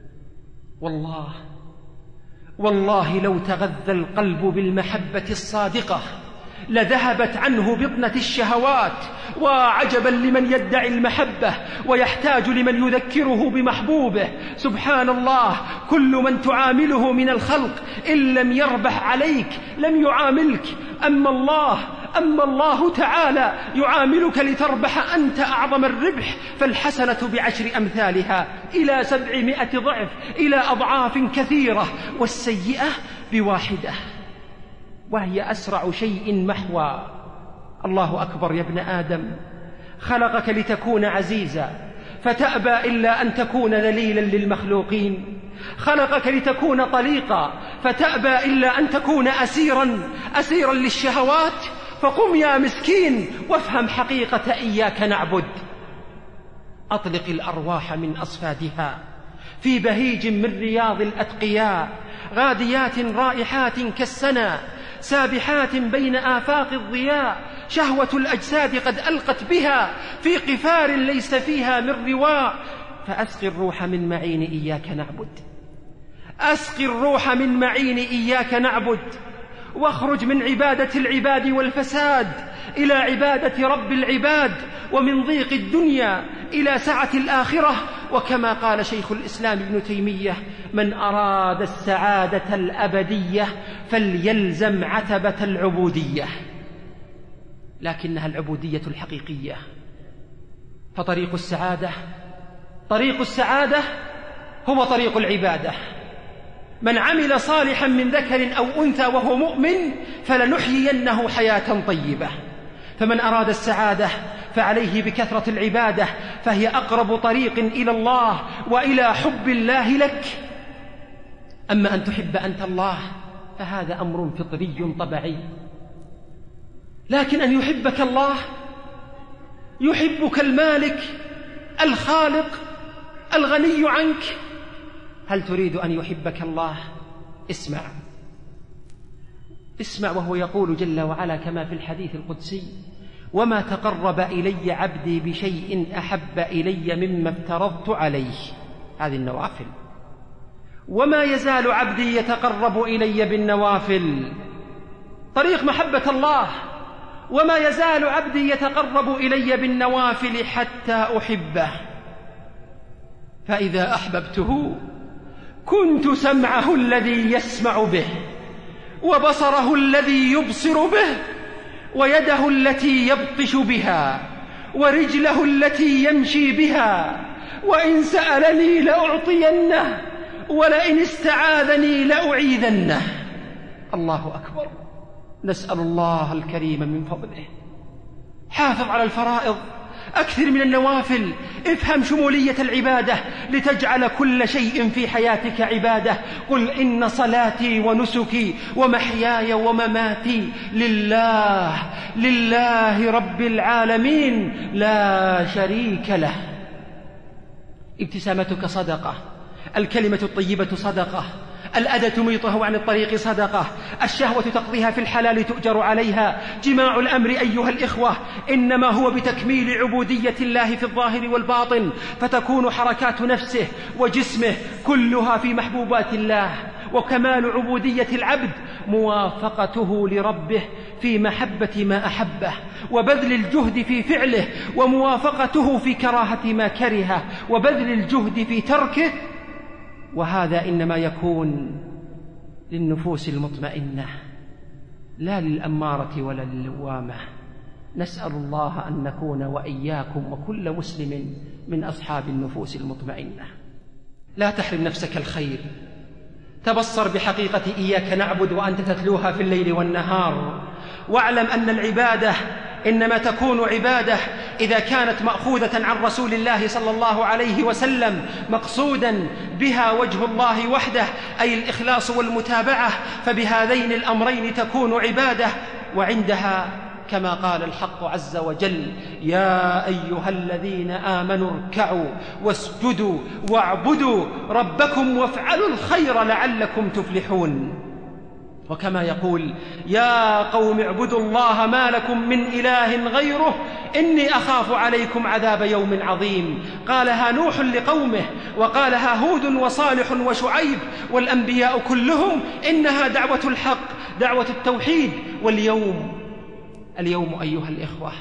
والله لو تغذى القلب بالمحبة الصادقة لذهبت عنه بطنة الشهوات. وعجبا لمن يدعي المحبة ويحتاج لمن يذكره بمحبوبه. سبحان الله، كل من تعامله من الخلق إن لم يربح عليك لم يعاملك، أما الله تعالى يعاملك لتربح أنت أعظم الربح، فالحسنة ب10 أمثالها إلى 700 ضعف، إلى أضعاف كثيرة، والسيئة ب1 وهي أسرع شيء محوى. الله أكبر يا ابن آدم، خلقك لتكون عزيزا فتأبى إلا أن تكون ذليلا للمخلوقين، خلقك لتكون طليقا فتأبى إلا أن تكون أسيرا للشهوات. فقم يا مسكين وافهم حقيقة إياك نعبد. أطلق الأرواح من أصفادها في بهيج من رياض الأتقياء، غاديات رائحات كالسنا، سابحات بين آفاق الضياء، شهوة الأجساد قد ألقت بها في قفار ليس فيها من رواء. فأسقي الروح من معين إياك نعبد، أسقي الروح من معين إياك نعبد، واخرج من عبادة العباد والفساد إلى عبادة رب العباد، ومن ضيق الدنيا إلى سعة الآخرة. وكما قال شيخ الإسلام ابن تيمية: من أراد السعادة الأبدية فليلزم عتبة العبودية، لكنها العبودية الحقيقية. فطريق السعادة هو طريق العبادة. من عمل صالحا من ذكر أو أنثى وهو مؤمن فلنحيينه حياة طيبة. فمن أراد السعادة فعليه بكثرة العبادة، فهي أقرب طريق إلى الله وإلى حب الله لك. أما أن تحب أنت الله فهذا أمر فطري طبيعي، لكن أن يحبك الله، يحبك المالك الخالق الغني عنك. هل تريد أن يحبك الله؟ اسمع وهو يقول جل وعلا كما في الحديث القدسي: وما تقرب إلي عبدي بشيء أحب إلي مما افترضت عليه. هذه النوافل. وما يزال عبدي يتقرب إلي بالنوافل، طريق محبة الله. وما يزال عبدي يتقرب إلي بالنوافل حتى أحبه، فإذا أحببته كنت سمعه الذي يسمع به، وبصره الذي يبصر به، ويده التي يبطش بها، ورجله التي يمشي بها. وإن سألني لأعطينه، ولئن استعاذني لأعيذنه. الله أكبر. نسأل الله الكريم من فضله. حافظ على الفرائض، أكثر من النوافل، افهم شمولية العبادة لتجعل كل شيء في حياتك عبادة. قل إن صلاتي ونسكي ومحياي ومماتي لله رب العالمين لا شريك له. ابتسامتك صدقة، الكلمة الطيبة صدقة، الأذى تميطه عن الطريق صدقة، الشهوة تقضيها في الحلال تؤجر عليها. جماع الأمر أيها الإخوة إنما هو بتكميل عبودية الله في الظاهر والباطن، فتكون حركات نفسه وجسمه كلها في محبوبات الله. وكمال عبودية العبد موافقته لربه في محبة ما أحبه، وبذل الجهد في فعله، وموافقته في كراهة ما كرهه، وبذل الجهد في تركه. وهذا إنما يكون للنفوس المطمئنة لا للأمارة ولا للوامة. نسأل الله أن نكون وإياكم وكل مسلم من أصحاب النفوس المطمئنة. لا تحرم نفسك الخير، تبصر بحقيقة إياك نعبد وأنت تتلوها في الليل والنهار، واعلم أن العبادة إنما تكون عبادة إذا كانت مأخوذة عن رسول الله صلى الله عليه وسلم، مقصودا بها وجه الله وحده، أي الإخلاص والمتابعة، فبهذين الأمرين تكون عبادة. وعندها كما قال الحق عز وجل: يا أيها الذين آمنوا اركعوا واسجدوا واعبدوا ربكم وافعلوا الخير لعلكم تفلحون. وكما يقول: يا قوم اعبدوا الله ما لكم من إله غيره إني أخاف عليكم عذاب يوم عظيم. قالها نوح لقومه، وقالها هود وصالح وشعيب والأنبياء كلهم، إنها دعوة الحق، دعوة التوحيد. واليوم أيها الإخوة،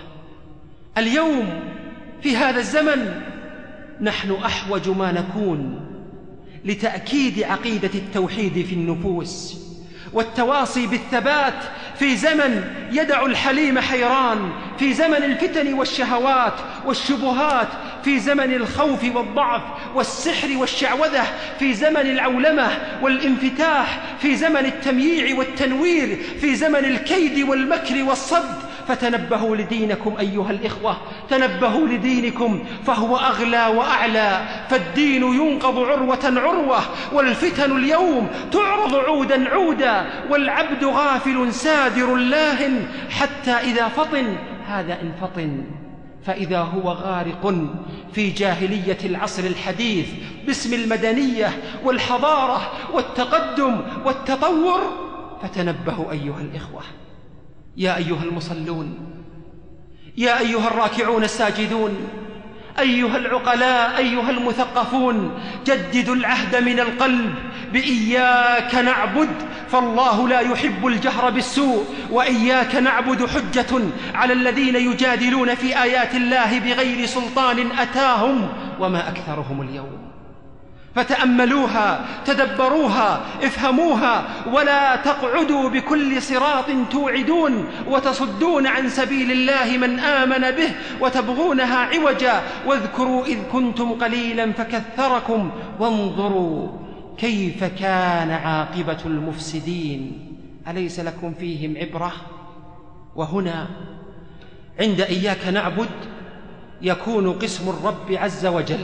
اليوم في هذا الزمن نحن أحوج ما نكون لتأكيد عقيدة التوحيد في النفوس والتواصي بالثبات في زمن يدع الحليم حيران، في زمن الفتن والشهوات والشبهات، في زمن الخوف والضعف والسحر والشعوذة، في زمن العولمة والانفتاح، في زمن التمييع والتنوير، في زمن الكيد والمكر والصد. فتنبهوا لدينكم أيها الإخوة، تنبهوا لدينكم، فهو أغلى وأعلى، فالدين ينقض عروة عروة، والفتن اليوم تعرض عودا عودا، والعبد غافل سادر لاهٍ، حتى إذا فطن هذا إن فطن فإذا هو غارق في جاهلية العصر الحديث باسم المدنية والحضارة والتقدم والتطور. فتنبهوا أيها الإخوة، يا أيها المصلون، يا أيها الراكعون الساجدون، أيها العقلاء، أيها المثقفون، جددوا العهد من القلب بإياك نعبد، فالله لا يحب الجهر بالسوء، وإياك نعبد حجة على الذين يجادلون في آيات الله بغير سلطان أتاهم وما أكثرهم اليوم. فتأملوها، تدبروها، افهموها، ولا تقعدوا بكل صراط توعدون وتصدون عن سبيل الله من آمن به وتبغونها عوجا. واذكروا إذ كنتم قليلا فكثركم وانظروا كيف كان عاقبة المفسدين أليس لكم فيهم عبرة؟ وهنا عند إياك نعبد يكون قسم الرب عز وجل،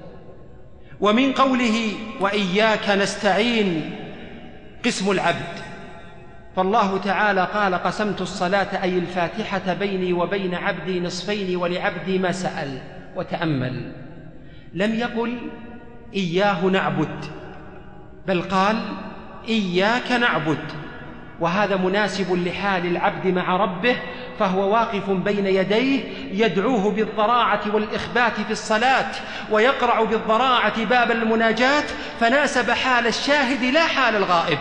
ومن قوله وإياك نستعين قسم العبد. فالله تعالى قال: قسمت الصلاة أي الفاتحة بيني وبين عبدي نصفين ولعبدي ما سأل. وتأمل، لم يقل إياه نعبد، بل قال إياك نعبد، وهذا مناسب لحال العبد مع ربه، فهو واقف بين يديه يدعوه بالضراعة والإخبات في الصلاة، ويقرع بالضراعة باب المناجاة، فناسب حال الشاهد لا حال الغائب.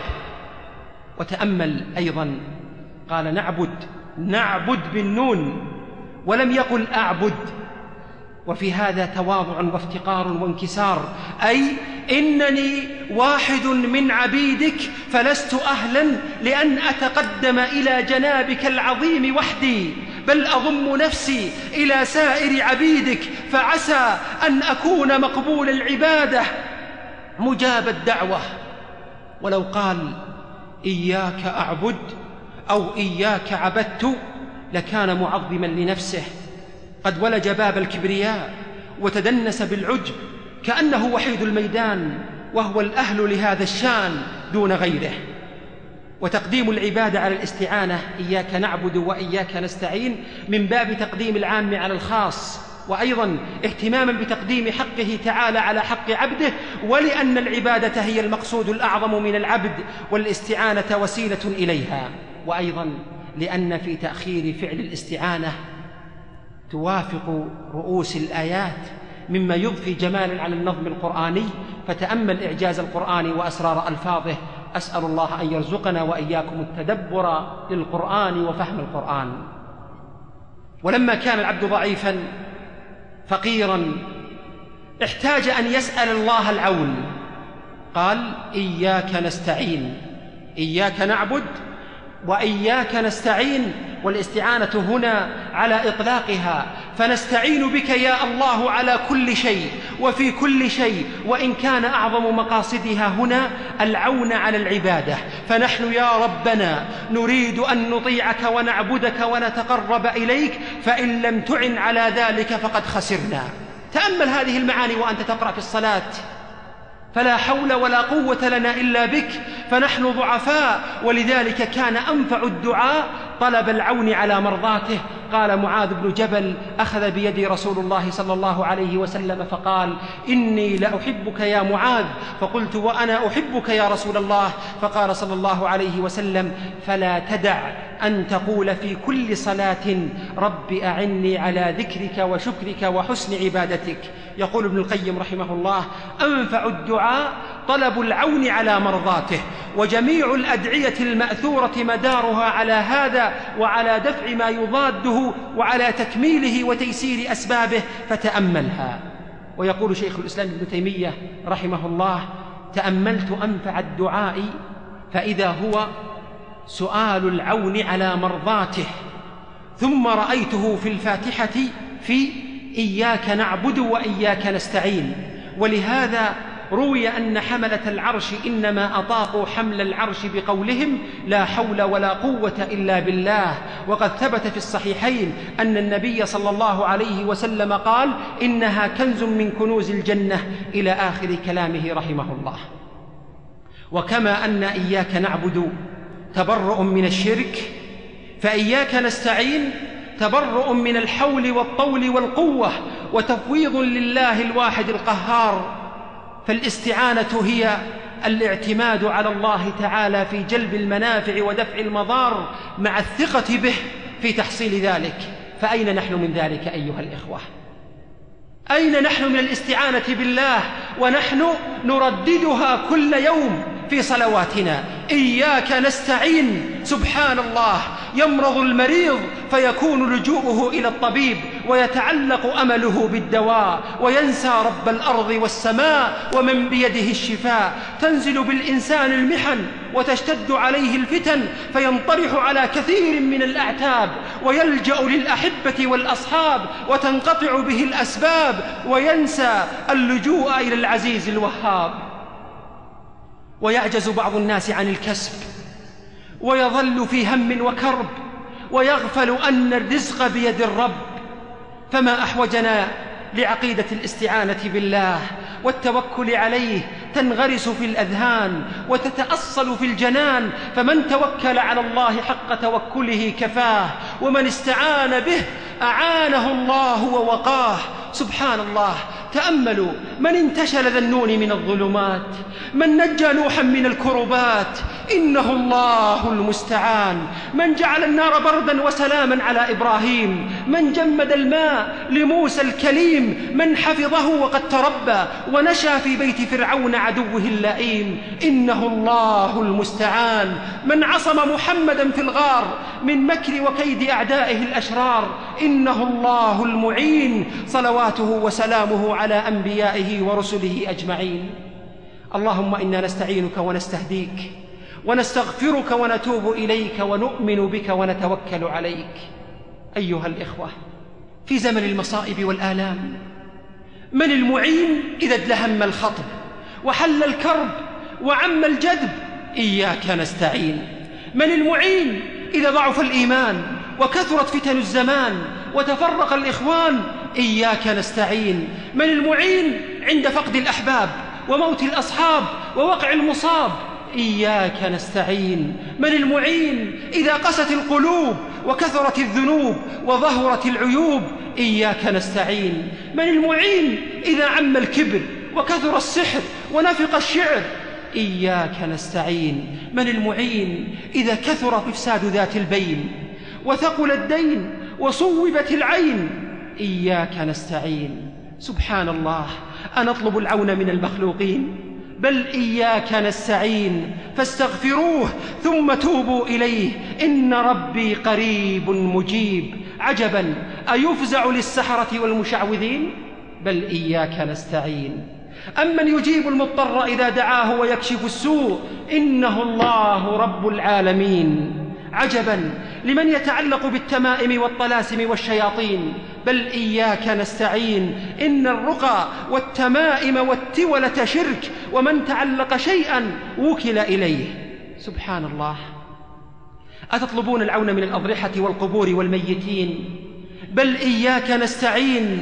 وتأمل أيضا، قال نعبد بالنون، ولم يقل أعبد، وفي هذا تواضع وافتقار وانكسار، أي إنني واحد من عبيدك فلست أهلا لأن أتقدم إلى جنابك العظيم وحدي، بل أضم نفسي إلى سائر عبيدك، فعسى أن أكون مقبول العبادة مجاب الدعوة. ولو قال إياك أعبد أو إياك عبدت لكان معظما لنفسه، قد ولج باب الكبرياء وتدنس بالعجب كأنه وحيد الميدان، وهو الأهل لهذا الشان دون غيره. وتقديم العبادة على الاستعانة، إياك نعبد وإياك نستعين، من باب تقديم العام على الخاص، وأيضا اهتماما بتقديم حقه تعالى على حق عبده، ولأن العبادة هي المقصود الأعظم من العبد، والاستعانة وسيلة إليها، وأيضا لأن في تأخير فعل الاستعانة توافق رؤوس الآيات مما يضفي جمالا على النظم القرآني. فتأمل إعجاز القرآن وأسرار ألفاظه. أسأل الله أن يرزقنا وإياكم التدبر للقرآن وفهم القرآن. ولما كان العبد ضعيفا فقيرا احتاج أن يسأل الله العون، قال إياك نستعين، إياك نعبد وإياك نستعين، والاستعانة هنا على إطلاقها، فنستعين بك يا الله على كل شيء وفي كل شيء، وإن كان أعظم مقاصدها هنا العون على العبادة. فنحن يا ربنا نريد أن نطيعك ونعبدك ونتقرب إليك، فإن لم تعن على ذلك فقد خسرنا. تأمل هذه المعاني وأنت تقرأ في الصلاة، فلا حول ولا قوة لنا إلا بك، فنحن ضعفاء، ولذلك كان أنفع الدعاء طلب العون على مرضاته. قال معاذ بن جبل: أخذ بيدي رسول الله صلى الله عليه وسلم فقال: إني لأحبك يا معاذ. فقلت: وأنا أحبك يا رسول الله. فقال صلى الله عليه وسلم: فلا تدع أن تقول في كل صلاة: رب أعني على ذكرك وشكرك وحسن عبادتك. يقول ابن القيم رحمه الله: أنفع الدعاء طلب العون على مرضاته، وجميع الأدعية المأثورة مدارها على هذا وعلى دفع ما يضاده وعلى تكميله وتيسير أسبابه، فتأملها. ويقول شيخ الإسلام ابن تيمية رحمه الله: تأملت أنفع الدعاء فإذا هو سؤال العون على مرضاته، ثم رأيته في الفاتحة في إياك نعبد وإياك نستعين. ولهذا روي أن حملة العرش إنما أطاقوا حمل العرش بقولهم: لا حول ولا قوة إلا بالله. وقد ثبت في الصحيحين أن النبي صلى الله عليه وسلم قال: إنها كنز من كنوز الجنة، إلى آخر كلامه رحمه الله. وكما أن إياك نعبد تبرؤ من الشرك، فإياك نستعين تبرؤ من الحول والطول والقوة وتفويض لله الواحد القهار. فالاستعانة هي الاعتماد على الله تعالى في جلب المنافع ودفع المضار، مع الثقة به في تحصيل ذلك. فأين نحن من ذلك أيها الإخوة؟ أين نحن من الاستعانة بالله ونحن نرددها كل يوم في صلواتنا؟ إياك نستعين. سبحان الله، يمرض المريض فيكون لجوءه إلى الطبيب ويتعلق أمله بالدواء، وينسى رب الأرض والسماء ومن بيده الشفاء. تنزل بالإنسان المحن وتشتد عليه الفتن، فينطرح على كثير من الأعتاب، ويلجأ للأحبة والأصحاب، وتنقطع به الأسباب، وينسى اللجوء إلى العزيز الوهاب. ويعجز بعض الناس عن الكسب، ويظل في هم وكرب، ويغفل أن الرزق بيد الرب. فما أحوجنا لعقيدة الاستعانة بالله والتوكل عليه تنغرس في الأذهان وتتأصل في الجنان. فمن توكل على الله حق توكله كفاه، ومن استعان به أعانه الله ووقاه. سبحان الله، تأملوا: من انتشل ذا النون من الظلمات، من نجى نوحا من الكربات، إنه الله المستعان. من جعل النار بردا وسلاما على إبراهيم، من جمد الماء لموسى الكليم، من حفظه وقد تربى ونشا في بيت فرعون عدوه اللئيم، إنه الله المستعان. من عصم محمدا في الغار من مكر وكيد أعدائه الأشرار، إنه الله المعين، صلواته وسلامه على أنبيائه ورسله أجمعين. اللهم إنا نستعينك ونستهديك ونستغفرك ونتوب إليك ونؤمن بك ونتوكل عليك. أيها الإخوة، في زمن المصائب والآلام من المعين إذا ادلهم الخطب وحل الكرب وعم الجدب؟ إياك نستعين. من المعين إذا ضعف الإيمان وكثرت فتن الزمان وتفرق الإخوان؟ إياك نستعين. من المعين عند فقد الأحباب وموت الأصحاب ووقع المصاب؟ إياك نستعين. من المعين إذا قست القلوب وكثرت الذنوب وظهرت العيوب؟ إياك نستعين. من المعين إذا عم الكبر وكثر السحر ونفق الشعر؟ إياك نستعين. من المعين إذا كثر إفساد ذات البين وثقل الدين وصوبت العين؟ إياك نستعين. سبحان الله، أنطلب العون من المخلوقين؟ بل إياك نستعين. فاستغفروه ثم توبوا إليه، إن ربي قريب مجيب. عجبا، أيفزع للسحرة والمشعوذين؟ بل إياك نستعين. أمن يجيب المضطر إذا دعاه ويكشف السوء؟ إنه الله رب العالمين. عجبا لمن يتعلق بالتمائم والطلاسم والشياطين، بل إياك نستعين. إن الرقى والتمائم والتولة شرك، ومن تعلق شيئا وكل إليه. سبحان الله. أتطلبون العون من الأضرحة والقبور والميتين؟ بل إياك نستعين.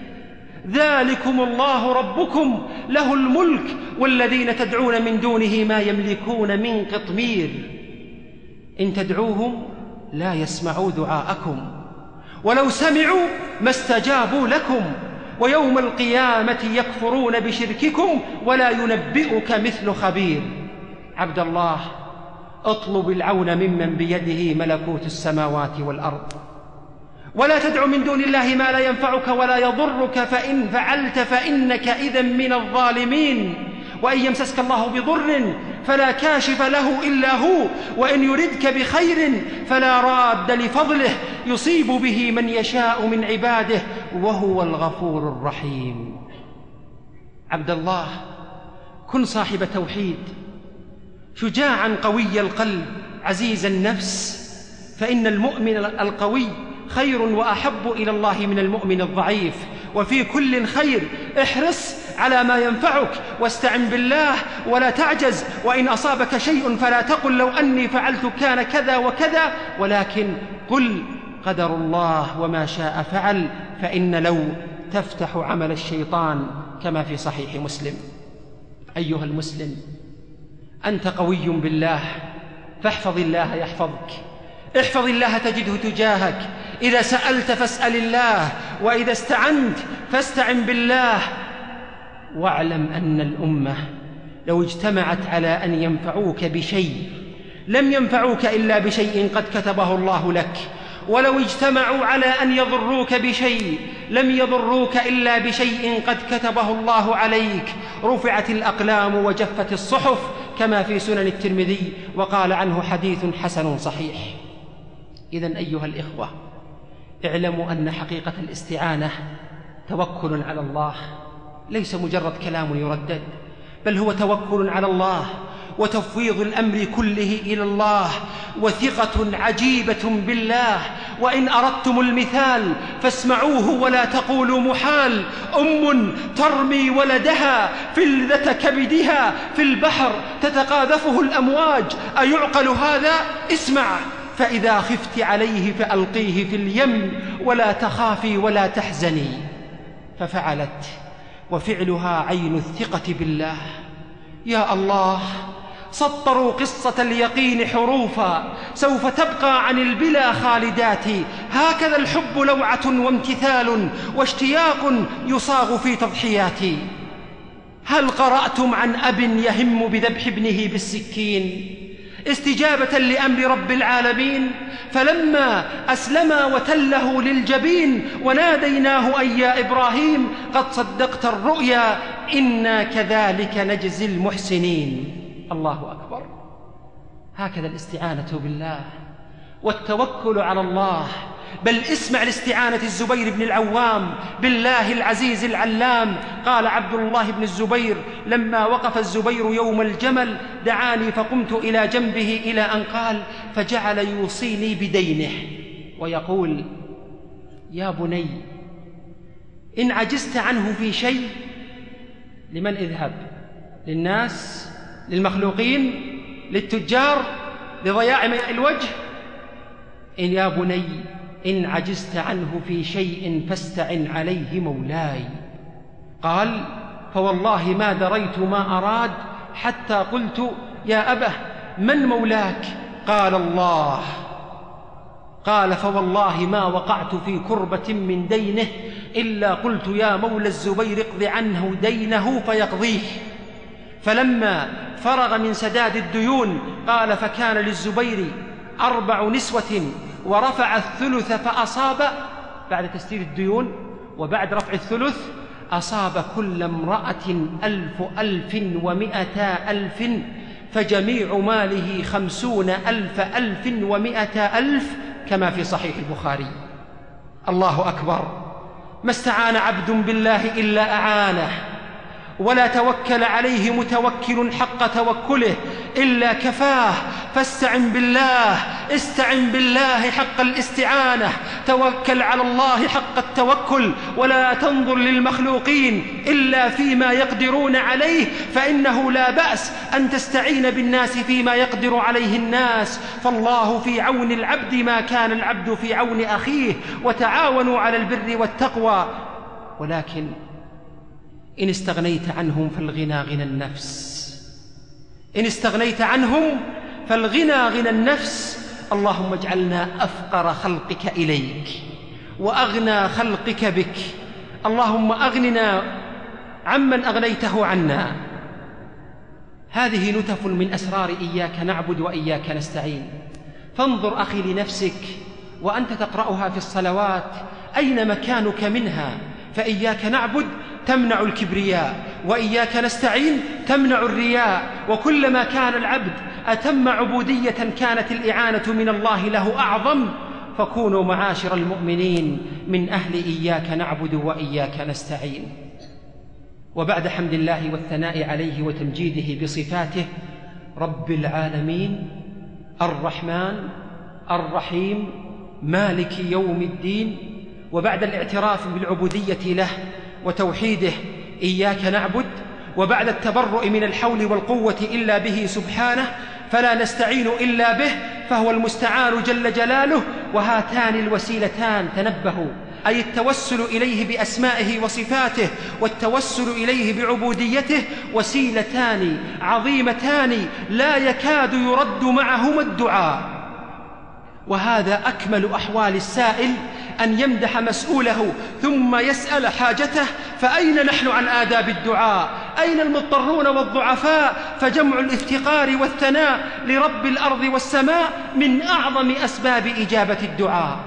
ذلكم الله ربكم له الملك، والذين تدعون من دونه ما يملكون من قطمير. إن تدعوهم لا يسمعوا دعاءكم، ولو سمعوا ما استجابوا لكم، ويوم القيامة يكفرون بشرككم ولا ينبئك مثل خبير. عبد الله، اطلب العون ممن بيده ملكوت السماوات والأرض، ولا تدع من دون الله ما لا ينفعك ولا يضرك، فإن فعلت فإنك إذا من الظالمين. وإن يمسسك الله بضر فلا كاشف له إلا هو، وإن يردك بخير فلا راد لفضله، يصيب به من يشاء من عباده، وهو الغفور الرحيم. عبد الله، كن صاحب توحيد، شجاعا قوي القلب عزيز النفس، فإن المؤمن القوي خير وأحب إلى الله من المؤمن الضعيف. وفي كل خير احرص على ما ينفعك، واستعن بالله ولا تعجز. وإن أصابك شيء فلا تقل لو أني فعلت كان كذا وكذا، ولكن قل قدر الله وما شاء فعل، فإن لو تفتح عمل الشيطان، كما في صحيح مسلم. أيها المسلم، أنت قوي بالله، فاحفظ الله يحفظك. احفظ الله تجده تجاهك. إذا سألت فاسأل الله، وإذا استعنت فاستعن بالله. واعلم أن الأمة لو اجتمعت على أن ينفعوك بشيء لم ينفعوك إلا بشيء قد كتبه الله لك، ولو اجتمعوا على أن يضروك بشيء لم يضروك إلا بشيء قد كتبه الله عليك. رفعت الأقلام وجفت الصحف، كما في سنن الترمذي، وقال عنه حديث حسن صحيح. إذن أيها الإخوة، اعلموا أن حقيقة الاستعانة توكل على الله، ليس مجرد كلام يردد، بل هو توكل على الله وتفويض الأمر كله إلى الله، وثقة عجيبة بالله. وإن أردتم المثال فاسمعوه ولا تقولوا محال. أم ترمي ولدها فلذة كبدها في البحر تتقاذفه الأمواج، أيعقل هذا؟ اسمع. فإذا خفت عليه فألقيه في اليم ولا تخافي ولا تحزني. ففعلت، وفعلها عين الثقة بالله. يا الله، سطروا قصة اليقين حروفا، سوف تبقى عن البلا خالدات. هكذا الحب لوعة وامتثال، واشتياق يصاغ في تضحيات. هل قرأتم عن أب يهم بذبح ابنه بالسكين استجابة لأمر رب العالمين؟ فلما أسلما وتله للجبين وناديناه أي يا إبراهيم قد صدقت الرؤيا إنا كذلك نجزي المحسنين. الله أكبر. هكذا الاستعانة بالله والتوكل على الله. بل اسمع لاستعانة الزبير بن العوام بالله العزيز العلام. قال عبد الله بن الزبير: لما وقف الزبير يوم الجمل دعاني فقمت إلى جنبه إلى أن قال، فجعل يوصيني بدينه ويقول: يا بني، إن عجزت عنه في شيء، لمن اذهب؟ للناس؟ للمخلوقين؟ للتجار؟ لضياع ماء الوجه؟ إن يا بني إن عجزت عنه في شيء فاستعن عليه مولاي. قال: فوالله ما دريت ما أراد حتى قلت: يا أبه، من مولاك؟ قال: الله. قال: فوالله ما وقعت في كربة من دينه إلا قلت: يا مولى الزبير اقض عنه دينه فيقضيه. فلما فرغ من سداد الديون قال: فكان للزبير 4 نسوة ورفع الثلث فأصاب، بعد تسديد الديون وبعد رفع الثلث أصاب كل امرأة 1,200 فجميع ماله 50,100 كما في صحيح البخاري. الله أكبر. ما استعان عبد بالله إلا أعانه، ولا توكل عليه متوكل حق توكله إلا كفاه، فاستعن بالله، استعن بالله حق الاستعانة، توكل على الله حق التوكل، ولا تنظر للمخلوقين إلا فيما يقدرون عليه، فإنه لا بأس أن تستعين بالناس فيما يقدر عليه الناس، فالله في عون العبد ما كان العبد في عون أخيه، وتعاونوا على البر والتقوى. ولكن إن استغنيت عنهم فالغنى غنى النفس، إن استغنيت عنهم فالغنى غنى النفس. اللهم اجعلنا أفقر خلقك إليك وأغنى خلقك بك. اللهم أغننا عمن أغنيته عنا. هذه نتف من أسرار إياك نعبد وإياك نستعين. فانظر أخي لنفسك وأنت تقرأها في الصلوات أين مكانك منها؟ فإياك نعبد تمنع الكبرياء، وإياك نستعين تمنع الرياء، وكلما كان العبد أتم عبودية كانت الإعانة من الله له أعظم. فكونوا معاشر المؤمنين من أهل إياك نعبد وإياك نستعين. وبعد حمد الله والثناء عليه وتمجيده بصفاته رب العالمين الرحمن الرحيم مالك يوم الدين، وبعد الاعتراف بالعبودية له وتوحيده إياك نعبد، وبعد التبرؤ من الحول والقوة إلا به سبحانه، فلا نستعين إلا به، فهو المستعان جل جلاله. وهاتان الوسيلتان تنبهوا، أي التوسل إليه بأسمائه وصفاته والتوسل إليه بعبوديته، وسيلتان عظيمتان لا يكاد يرد معهما الدعاء. وهذا أكمل أحوال السائل، أن يمدح مسؤوله ثم يسأل حاجته. فأين نحن عن آداب الدعاء؟ أين المضطرون والضعفاء؟ فجمع الافتقار والثناء لرب الأرض والسماء من أعظم أسباب إجابة الدعاء.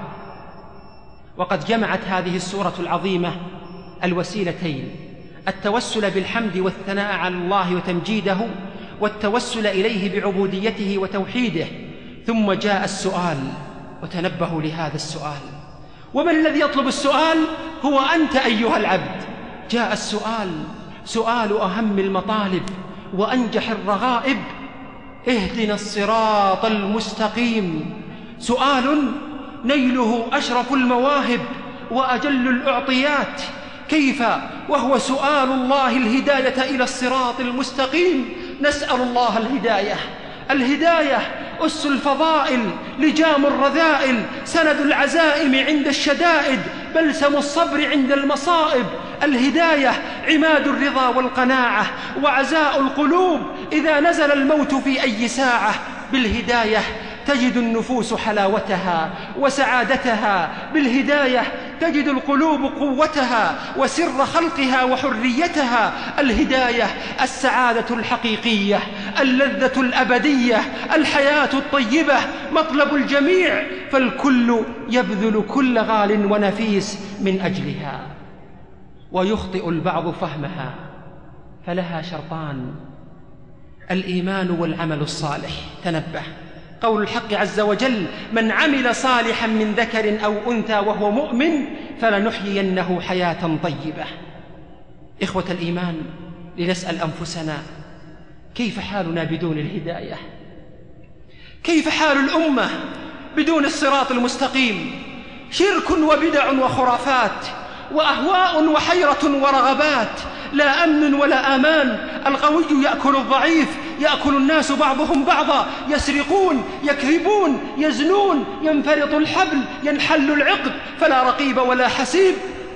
وقد جمعت هذه السورة العظيمة الوسيلتين: التوسل بالحمد والثناء على الله وتمجيده، والتوسل إليه بعبوديته وتوحيده. ثم جاء السؤال، وتنبهوا لهذا السؤال. ومن الذي يطلب السؤال؟ هو أنت أيها العبد. جاء السؤال، سؤال أهم المطالب وأنجح الرغائب: اهدنا الصراط المستقيم. سؤال نيله أشرف المواهب وأجل الأعطيات، كيف وهو سؤال الله الهداية إلى الصراط المستقيم؟ نسأل الله الهداية. الهداية أس الفضائل، لجام الرذائل، سند العزائم عند الشدائد، بلسم الصبر عند المصائب. الهداية عماد الرضا والقناعة، وعزاء القلوب إذا نزل الموت في أي ساعة. بالهداية تجد النفوس حلاوتها وسعادتها، بالهداية تجد القلوب قوتها وسر خلقها وحريتها. الهداية السعادة الحقيقية، اللذة الأبدية، الحياة الطيبة، مطلب الجميع، فالكل يبذل كل غال ونفيس من أجلها. ويخطئ البعض فهمها، فلها شرطان: الإيمان والعمل الصالح. تنبه، قول الحق عز وجل: من عمل صالحا من ذكر أو أنثى وهو مؤمن فلنحيينه حياة طيبة. إخوة الإيمان، لنسأل أنفسنا: كيف حالنا بدون الهداية؟ كيف حال الأمة بدون الصراط المستقيم؟ شرك وبدع وخرافات وأهواء وحيرة ورغبات، لا أمن ولا أمان. القوي يأكل الضعيف، يأكل الناس بعضهم بعضا، يسرقون، يكذبون، يزنون، ينفرط الحبل، ينحل العقد، فلا رقيب ولا حسيب.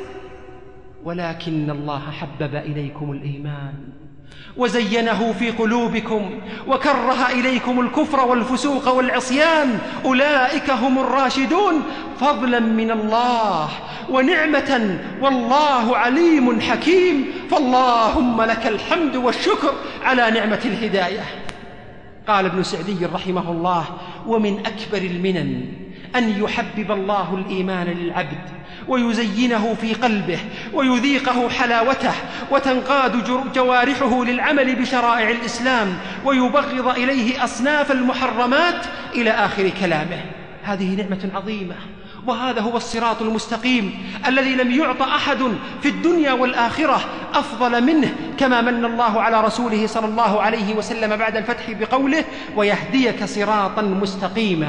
ولكن الله حبب إليكم الإيمان وزينه في قلوبكم وكره إليكم الكفر والفسوق والعصيان، أولئك هم الراشدون، فضلا من الله ونعمة، والله عليم حكيم. فاللهم لك الحمد والشكر على نعمة الهداية. قال ابن سعدي رحمه الله: ومن أكبر المنن أن يحبب الله الإيمان للعبد ويزينه في قلبه ويذيقه حلاوته، وتنقاد جوارحه للعمل بشرائع الإسلام، ويبغض إليه أصناف المحرمات، إلى آخر كلامه. هذه نعمة عظيمة، وهذا هو الصراط المستقيم الذي لم يعط أحد في الدنيا والآخرة أفضل منه، كما من الله على رسوله صلى الله عليه وسلم بعد الفتح بقوله: ويهديك صراطا مستقيما.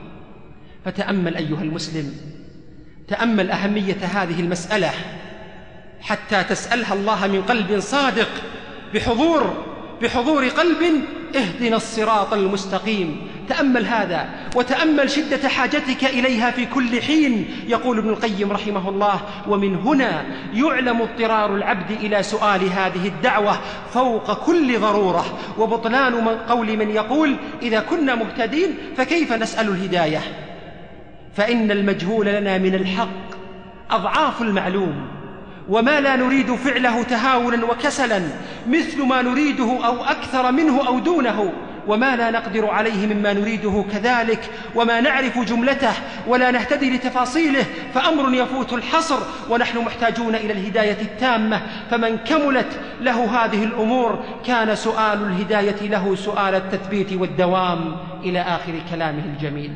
فتأمل أيها المسلم، تأمل أهمية هذه المسألة حتى تسألها الله من قلب صادق، بحضور قلب: اهدنا الصراط المستقيم. تأمل هذا، وتأمل شدة حاجتك إليها في كل حين. يقول ابن القيم رحمه الله: ومن هنا يعلم اضطرار العبد إلى سؤال هذه الدعوة فوق كل ضرورة، وبطلان قول من يقول: إذا كنا مهتدين فكيف نسأل الهداية؟ فإن المجهول لنا من الحق أضعاف المعلوم، وما لا نريد فعله تهاونا وكسلا مثل ما نريده أو أكثر منه أو دونه، وما لا نقدر عليه مما نريده كذلك، وما نعرف جملته ولا نهتدي لتفاصيله فأمر يفوت الحصر، ونحن محتاجون إلى الهداية التامة. فمن كملت له هذه الأمور كان سؤال الهداية له سؤال التثبيت والدوام، إلى آخر كلامه الجميل.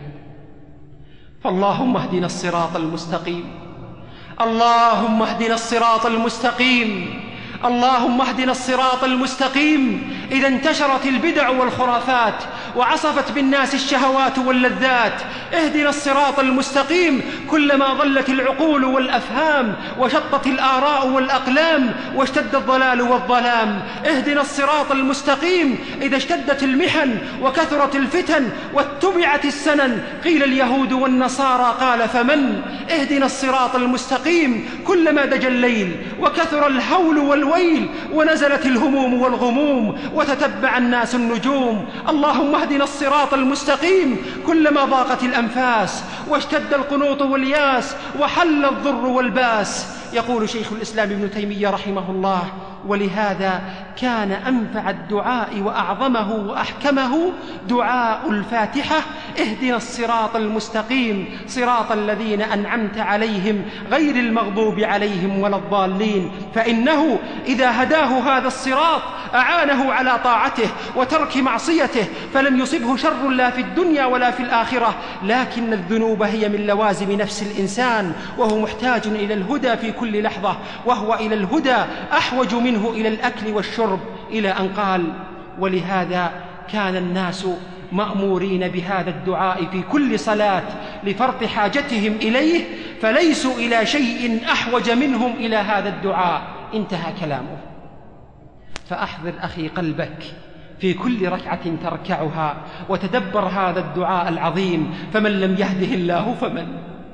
فاللهم اهدنا الصراط المستقيم، اللهم اهدنا الصراط المستقيم، اللهم اهدنا الصراط المستقيم. إذا انتشرت البدع والخرافات وعصفت بالناس الشهوات واللذات، اهدنا الصراط المستقيم. كلما ضلت العقول والأفهام وشطت الآراء والأقلام واشتد الضلال والظلام، اهدنا الصراط المستقيم. إذا اشتدت المحن وكثرت الفتن واتبعت السنن، قيل اليهود والنصارى قال فمن، اهدنا الصراط المستقيم. كلما دجى الليل وكثر الهول والويل ونزلت الهموم والغموم وتتبع الناس النجوم، اللهم اهدنا الصراط المستقيم. كلما ضاقت الأنفاس واشتد القنوط والياس وحل الضر والباس. يقول شيخ الإسلام ابن تيمية رحمه الله: ولهذا كان أنفع الدعاء وأعظمه وأحكمه دعاء الفاتحة: اهدنا الصراط المستقيم صراط الذين أنعمت عليهم غير المغضوب عليهم ولا الضالين. فإنه إذا هداه هذا الصراط أعانه على طاعته وترك معصيته، فلم يصبه شر لا في الدنيا ولا في الآخرة. لكن الذنوب هي من لوازم نفس الإنسان، وهو محتاج إلى الهدى في كل لحظة، وهو إلى الهدى أحوج منه إلى الأكل والشرب، إلى أن قال: ولهذا كان الناس مأمورين بهذا الدعاء في كل صلاة لفرط حاجتهم إليه، فليسوا إلى شيء أحوج منهم إلى هذا الدعاء. انتهى كلامه. فأحضر أخي قلبك في كل ركعة تركعها وتدبر هذا الدعاء العظيم. فمن لم يهده الله فمن،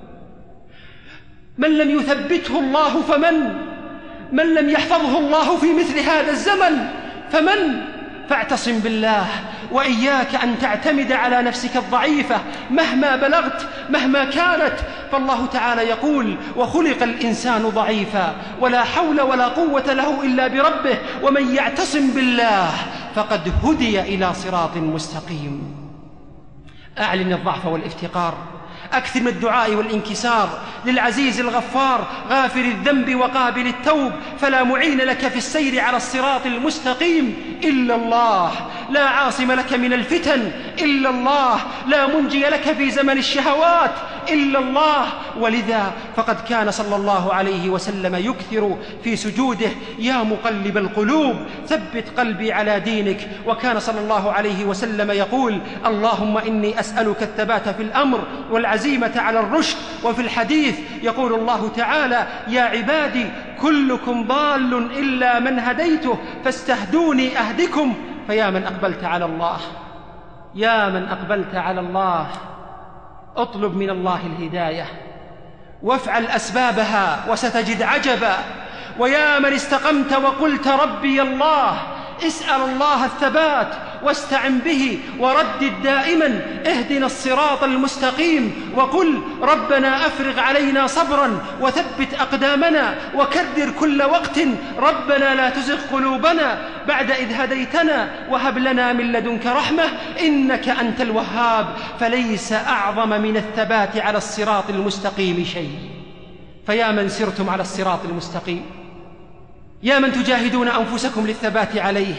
من لم يثبته الله فمن، من لم يحفظه الله في مثل هذا الزمن فمن. فاعتصم بالله، وإياك أن تعتمد على نفسك الضعيفة مهما بلغت مهما كانت. فالله تعالى يقول: وخلق الإنسان ضعيفا ولا حول ولا قوة له إلا بربه، ومن يعتصم بالله فقد هدي إلى صراط مستقيم. أعلن الضعف والافتقار، أكثر من الدعاء والانكسار للعزيز الغفار غافر الذنب وقابل التوب، فلا معين لك في السير على الصراط المستقيم إلا الله، لا عاصم لك من الفتن إلا الله، لا منجي لك في زمن الشهوات إلا الله. ولذا فقد كان صلى الله عليه وسلم يكثر في سجوده: يا مقلب القلوب ثبت قلبي على دينك. وكان صلى الله عليه وسلم يقول: اللهم إني أسألك الثبات في الأمر والعزيمة على الرشد. وفي الحديث يقول الله تعالى: يا عبادي كلكم ضال إلا من هديته فاستهدوني أهدكم. فيا من أقبلت على الله، يا من أقبلت على الله، اطلب من الله الهداية وافعل أسبابها وستجد عجبا. ويا من استقمت وقلت ربي الله، اسأل الله الثبات واستعن به وردد دائما: اهدنا الصراط المستقيم. وقل: ربنا أفرغ علينا صبرا وثبت أقدامنا وكدر كل وقت، ربنا لا تزغ قلوبنا بعد إذ هديتنا وهب لنا من لدنك رحمة إنك أنت الوهاب. فليس أعظم من الثبات على الصراط المستقيم شيء. فيا من سرتم على الصراط المستقيم، يا من تجاهدون أنفسكم للثبات عليه،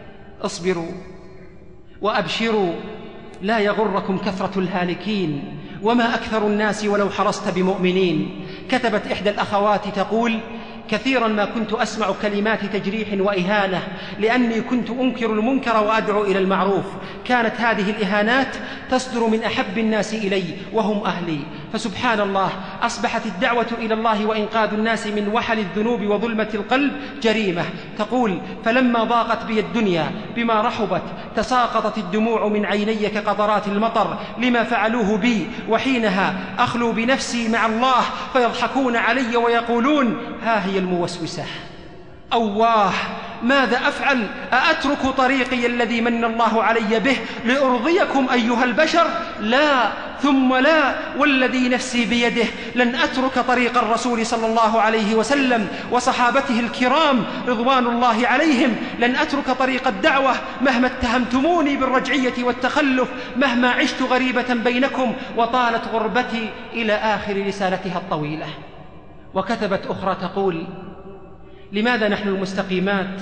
اصبروا وأبشروا، لا يغركم كثرة الهالكين وما أكثر الناس ولو حرصت بمؤمنين. كتبت إحدى الأخوات تقول: كثيرا ما كنت أسمع كلمات تجريح وإهانة لأني كنت أنكر المنكر وأدعو إلى المعروف. كانت هذه الإهانات تصدر من أحب الناس إلي وهم أهلي، فسبحان الله أصبحت الدعوة إلى الله وإنقاذ الناس من وحل الذنوب وظلمة القلب جريمة. تقول: فلما ضاقت بي الدنيا بما رحبت تساقطت الدموع من عيني كقطرات المطر لما فعلوه بي، وحينها أخلو بنفسي مع الله فيضحكون علي ويقولون: ها هي الموسوسة. أواه ماذا أفعل؟ أأترك طريقي الذي من الله علي به لأرضيكم أيها البشر؟ لا ثم لا، والذي نفسي بيده لن أترك طريق الرسول صلى الله عليه وسلم وصحابته الكرام رضوان الله عليهم، لن أترك طريق الدعوة مهما اتهمتموني بالرجعية والتخلف، مهما عشت غريبة بينكم وطالت غربتي، إلى آخر رسالتها الطويلة. وكتبت أخرى تقول: لماذا نحن المستقيمات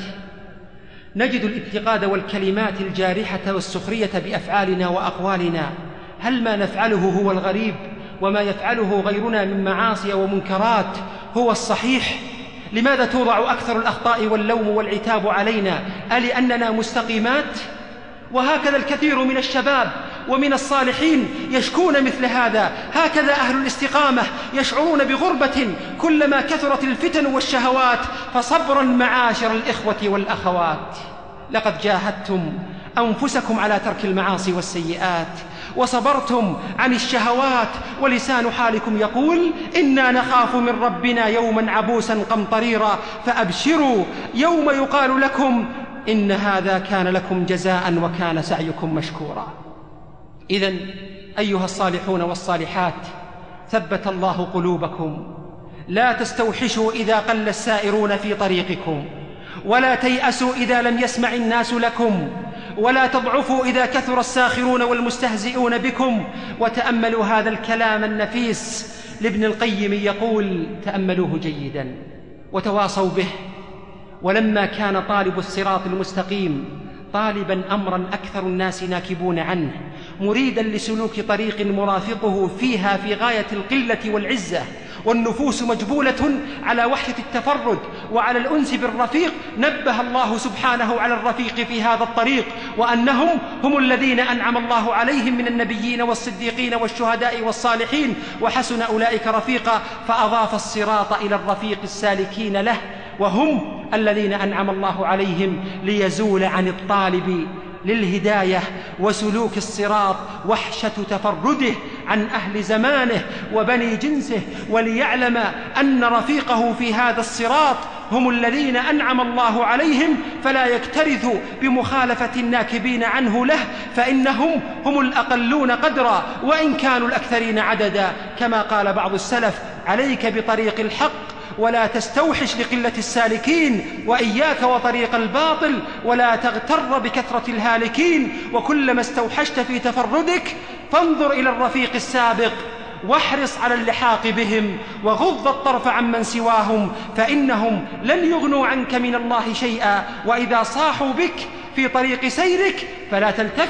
نجد الانتقاد والكلمات الجارحة والسخرية بأفعالنا وأقوالنا؟ هل ما نفعله هو الغريب وما يفعله غيرنا من معاصي ومنكرات هو الصحيح؟ لماذا توضع أكثر الأخطاء واللوم والعتاب علينا؟ ألأننا مستقيمات؟ وهكذا الكثير من الشباب ومن الصالحين يشكون مثل هذا. هكذا أهل الاستقامة يشعرون بغربة كلما كثرت الفتن والشهوات. فصبرا معاشر الإخوة والأخوات، لقد جاهدتم أنفسكم على ترك المعاصي والسيئات وصبرتم عن الشهوات، ولسان حالكم يقول: إنا نخاف من ربنا يوما عبوسا قمطريرا، فأبشروا يوم يقال لكم إن هذا كان لكم جزاء وكان سعيكم مشكورا. إذن أيها الصالحون والصالحات، ثبت الله قلوبكم، لا تستوحشوا إذا قل السائرون في طريقكم، ولا تيأسوا إذا لم يسمع الناس لكم، ولا تضعفوا إذا كثر الساخرون والمستهزئون بكم. وتأملوا هذا الكلام النفيس لابن القيم، يقول: تأملوه جيدا وتواصوا به. ولما كان طالب الصراط المستقيم طالبا أمرا أكثر الناس ناكبون عنه، مريدا لسلوك طريق مرافقه فيها في غاية القلة والعزة، والنفوس مجبولة على وحدة التفرد وعلى الأنس بالرفيق، نبه الله سبحانه على الرفيق في هذا الطريق، وأنهم هم الذين أنعم الله عليهم من النبيين والصديقين والشهداء والصالحين، وحسن أولئك رفيقا، فأضاف الصراط إلى الرفيق السالكين له، وهم الذين أنعم الله عليهم ليزول عن الطالب للهداية وسلوك الصراط وحشة تفرده عن أهل زمانه وبني جنسه، وليعلم أن رفيقه في هذا الصراط هم الذين أنعم الله عليهم، فلا يكترث بمخالفة الناكبين عنه له، فإنهم هم الأقلون قدرا وإن كانوا الأكثرين عددا. كما قال بعض السلف: عليك بطريق الحق ولا تستوحش لقلة السالكين، وإياك وطريق الباطل ولا تغتر بكثرة الهالكين. وكلما استوحشت في تفردك فانظر إلى الرفيق السابق واحرص على اللحاق بهم، وغض الطرف عمن سواهم، فإنهم لن يغنوا عنك من الله شيئا. وإذا صاحوا بك في طريق سيرك فلا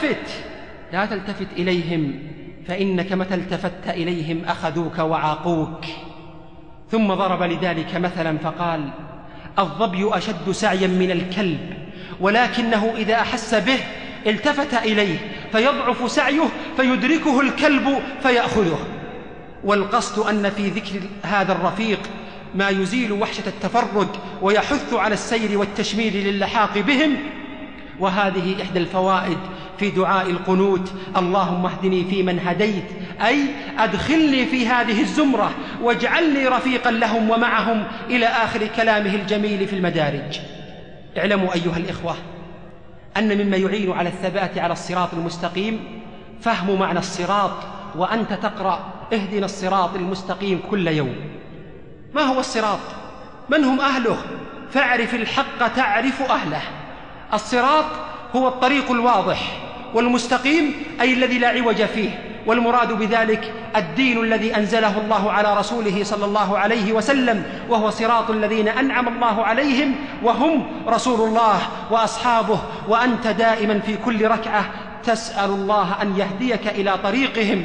تلتفت إليهم، فإنك متى التفت إليهم أخذوك وعاقوك. ثم ضرب لذلك مثلا فقال: الظبي أشد سعيا من الكلب، ولكنه إذا أحس به التفت إليه فيضعف سعيه فيدركه الكلب فيأخذه. والقصد أن في ذكر هذا الرفيق ما يزيل وحشة التفرد ويحث على السير والتشميل للحاق بهم. وهذه إحدى الفوائد في دعاء القنوت: اللهم اهدني فيمن هديت، أي أدخلني في هذه الزمرة واجعلني رفيقا لهم ومعهم، إلى آخر كلامه الجميل في المدارج. اعلموا أيها الإخوة أن مما يعين على الثبات على الصراط المستقيم فهم معنى الصراط، وأنت تقرأ اهدنا الصراط المستقيم كل يوم. ما هو الصراط؟ من هم أهله؟ فاعرف الحق تعرف أهله. الصراط هو الطريق الواضح، والمستقيم أي الذي لا عوج فيه، والمراد بذلك الدين الذي أنزله الله على رسوله صلى الله عليه وسلم، وهو صراط الذين أنعم الله عليهم، وهم رسول الله وأصحابه. وأنت دائما في كل ركعة تسأل الله أن يهديك إلى طريقهم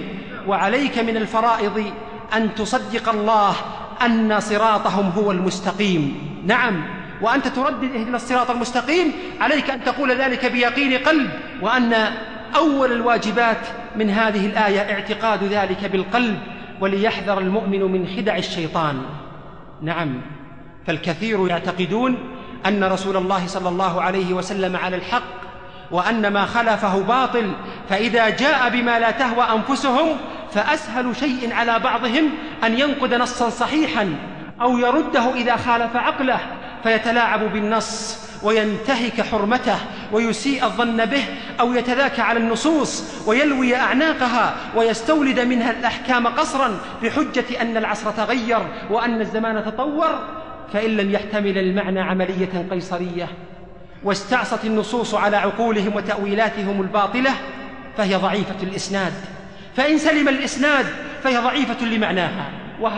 وعليك من الفرائض أن تصدق الله أن صراطهم هو المستقيم. نعم، وأنت تردد اهدنا الصراط المستقيم، عليك أن تقول ذلك بيقين قلب، وأن أول الواجبات من هذه الآية اعتقاد ذلك بالقلب، وليحذر المؤمن من خدع الشيطان. نعم، فالكثير يعتقدون أن رسول الله صلى الله عليه وسلم على الحق، وأن ما خلفه باطل، فإذا جاء بما لا تهوى أنفسهم فأسهل شيء على بعضهم أن ينقد نصا صحيحا أو يرده إذا خالف عقله، فيتلاعب بالنص وينتهك حرمته ويسيء الظن به، أو يتذاكى على النصوص ويلوي أعناقها ويستولد منها الأحكام قصرا بحجة أن العصر تغير وأن الزمان تطور، فإن لم يحتمل المعنى عملية قيصرية واستعصت النصوص على عقولهم وتأويلاتهم الباطلة فهي ضعيفة الإسناد، فإن سلم الإسناد فهي ضعيفة لمعناها.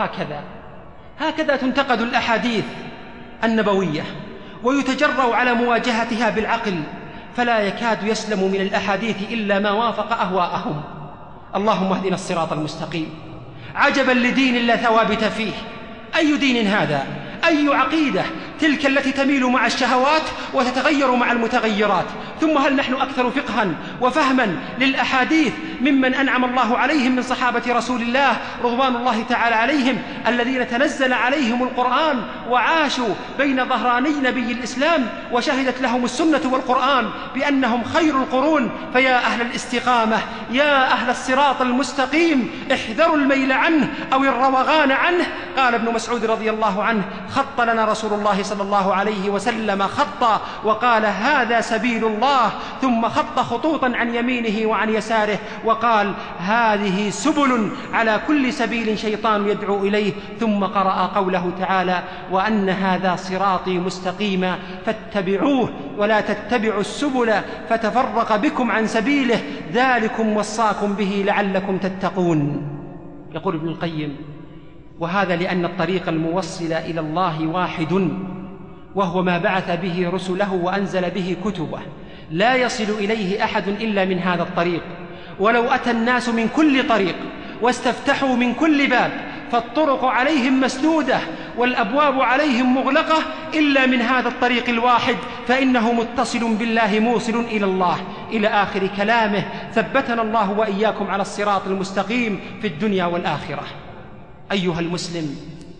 هكذا تنتقد الأحاديث النبوية ويتجرأ على مواجهتها بالعقل، فلا يكاد يسلم من الأحاديث إلا ما وافق أهواءهم. اللهم اهدنا الصراط المستقيم. عجبا لدين لا ثوابت فيه. أي دين هذا؟ أي عقيدة تلك التي تميل مع الشهوات وتتغير مع المتغيرات؟ ثم هل نحن أكثر فقها وفهما للأحاديث ممن أنعم الله عليهم من صحابة رسول الله رضوان الله تعالى عليهم، الذين تنزل عليهم القرآن وعاشوا بين ظهراني نبي الإسلام، وشهدت لهم السنة والقرآن بأنهم خير القرون؟ فيا أهل الاستقامة، يا أهل الصراط المستقيم، احذروا الميل عنه أو الروغان عنه. قال ابن مسعود رضي الله عنه: خط لنا رسول الله صلى الله عليه وسلم خطا وقال: هذا سبيل الله، ثم خط خطوطا عن يمينه وعن يساره وقال: هذه سبل، على كل سبيل شيطان يدعو إليه، ثم قرأ قوله تعالى: وأن هذا صراطي مستقيما فاتبعوه ولا تتبعوا السبل فتفرق بكم عن سبيله، ذلكم وصاكم به لعلكم تتقون. يقول ابن القيم: وهذا لأن الطريق الموصل إلى الله واحد، وهو ما بعث به رسله وأنزل به كتبه، لا يصل إليه أحد إلا من هذا الطريق. ولو أتى الناس من كل طريق واستفتحوا من كل باب فالطرق عليهم مسدودة والأبواب عليهم مغلقة إلا من هذا الطريق الواحد، فإنه متصل بالله موصل إلى الله، إلى آخر كلامه. ثبتنا الله وإياكم على الصراط المستقيم في الدنيا والآخرة. أيها المسلم،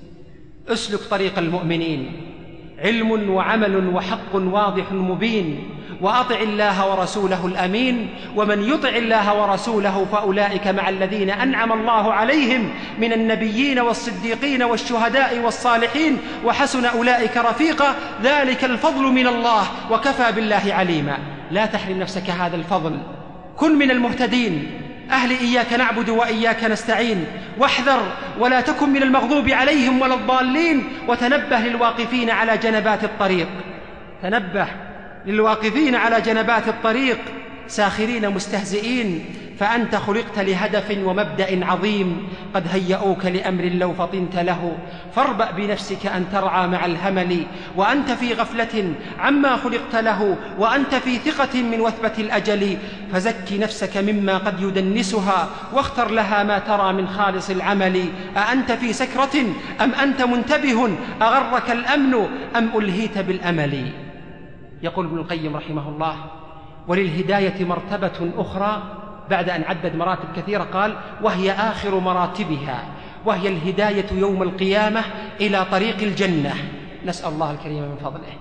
اسلك طريق المؤمنين، علم وعمل وحق واضح مبين، وأطع الله ورسوله الأمين. ومن يطع الله ورسوله فأولئك مع الذين أنعم الله عليهم من النبيين والصديقين والشهداء والصالحين، وحسن أولئك رفيقا، ذلك الفضل من الله وكفى بالله عليما. لا تحرم نفسك هذا الفضل، كن من المهتدين، أهل إياك نعبد وإياك نستعين، واحذر ولا تكن من المغضوب عليهم ولا الضالين. وتنبه للواقفين على جنبات الطريق، تنبه للواقفين على جنبات الطريق ساخرين مستهزئين، فأنت خلقت لهدف ومبدأ عظيم، قد هيئوك لأمر لو فطنت له، فاربأ بنفسك أن ترعى مع الهمل، وأنت في غفلة عما خلقت له، وأنت في ثقة من وثبة الأجل. فزك نفسك مما قد يدنسها، واختر لها ما ترى من خالص العمل. أأنت في سكرة أم أنت منتبه؟ أغرك الأمن أم ألهيت بالأمل؟ يقول ابن القيم رحمه الله: وللهداية مرتبة أخرى، بعد أن عدد مراتب كثيرة قال: وهي آخر مراتبها، وهي الهداية يوم القيامة إلى طريق الجنة، نسأل الله الكريم من فضله.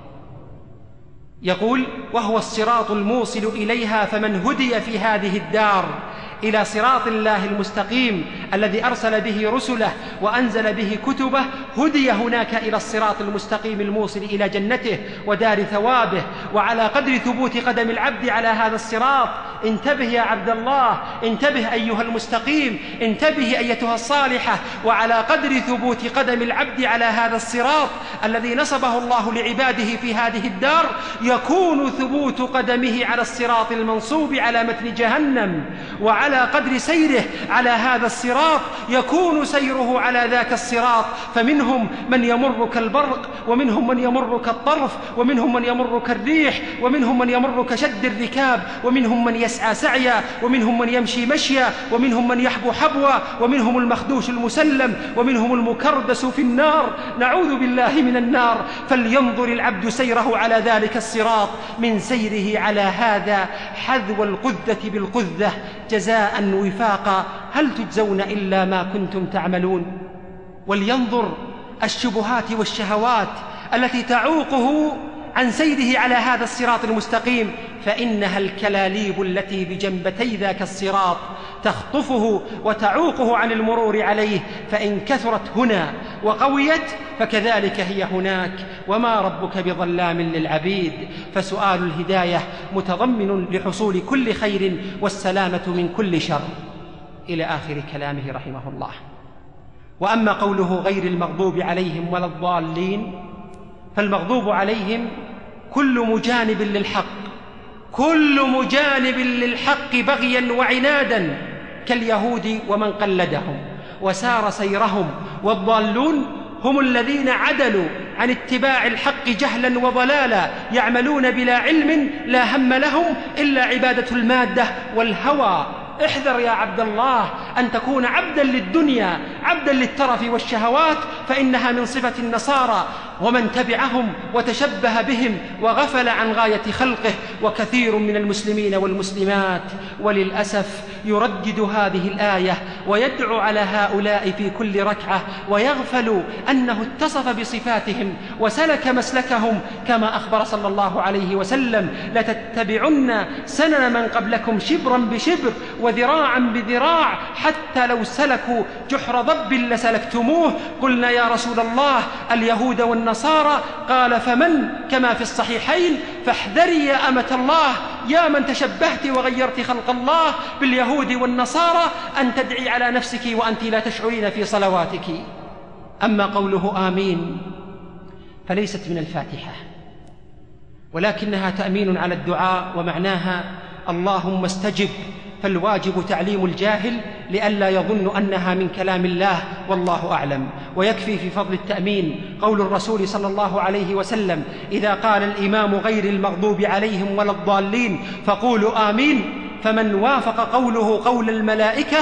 يقول: وهو الصراط الموصل إليها، فمن هدي في هذه الدار إلى صراط الله المستقيم الذي أرسل به رسله وأنزل به كتبه، هدي هناك إلى الصراط المستقيم الموصل إلى جنته ودار ثوابه. وعلى قدر ثبوت قدم العبد على هذا الصراط، انتبه يا عبد الله، انتبه أيها المستقيم، انتبه أيتها الصالحة، وعلى قدر ثبوت قدم العبد على هذا الصراط الذي نصبه الله لعباده في هذه الدار، يكون ثبوت قدمه على الصراط المنصوب على متن جهنم وعلى وعلى قدر سيره على هذا الصراط يكون سيره على ذاك الصراط. فمنهم من يمر كالبرق، ومنهم من يمر كالطرف، ومنهم من يمر كالريح، ومنهم من يمر كشد الركاب، ومنهم من يسعى سعيا، ومنهم من يمشي مشيا، ومنهم من يحبو حبوا، ومنهم المخدوش المسلم، ومنهم المكردس في النار. نعوذ بالله من النار. فلينظر العبد سيره على ذلك الصراط من سيره على هذا حذو القذة بالقذة جزاء وفاقا، هل تجزون إلا ما كنتم تعملون. ولينظر الشبهات والشهوات التي تعوقه عن سيره على هذا الصراط المستقيم، فإنها الكلاليب التي بجنبتي ذاك الصراط تخطفه وتعوقه عن المرور عليه، فإن كثرت هنا وقويت فكذلك هي هناك، وما ربك بظلام للعبيد. فسؤال الهداية متضمن لحصول كل خير والسلامة من كل شر، إلى آخر كلامه رحمه الله. وأما قوله غير المغضوب عليهم ولا الضالين، فالمغضوب عليهم كل مجانب للحق، كل مجانب للحق بغيا وعنادا كاليهود ومن قلدهم وسار سيرهم. والضالون هم الذين عدلوا عن اتباع الحق جهلا وضلالا، يعملون بلا علم لا هم لهم إلا عبادة المادة والهوى. احذر يا عبد الله أن تكون عبدا للدنيا، عبدا للترف والشهوات، فإنها من صفة النصارى ومن تبعهم وتشبه بهم وغفل عن غاية خلقه. وكثير من المسلمين والمسلمات وللأسف يردد هذه الآية ويدعو على هؤلاء في كل ركعة، ويغفل أنه اتصف بصفاتهم وسلك مسلكهم كما أخبر صلى الله عليه وسلم: لتتبعن سنن من قبلكم شبرا بشبر وذراعا بذراع حتى لو سلكوا جحر ضب لسلكتموه. قلنا يا رسول الله اليهود والنصارى، قال فمن؟ كما في الصحيحين: فاحذري يا أمة الله يا من تشبهت وغيرت خلق الله باليهود والنصارى أن تدعي على نفسك وأنت لا تشعرين في صلواتك. أما قوله آمين فليست من الفاتحة، ولكنها تأمين على الدعاء، ومعناها اللهم استجب، فالواجب تعليم الجاهل لئلا يظن أنها من كلام الله، والله أعلم. ويكفي في فضل التأمين قول الرسول صلى الله عليه وسلم: إذا قال الإمام غير المغضوب عليهم ولا الضالين فقولوا آمين، فمن وافق قوله قول الملائكة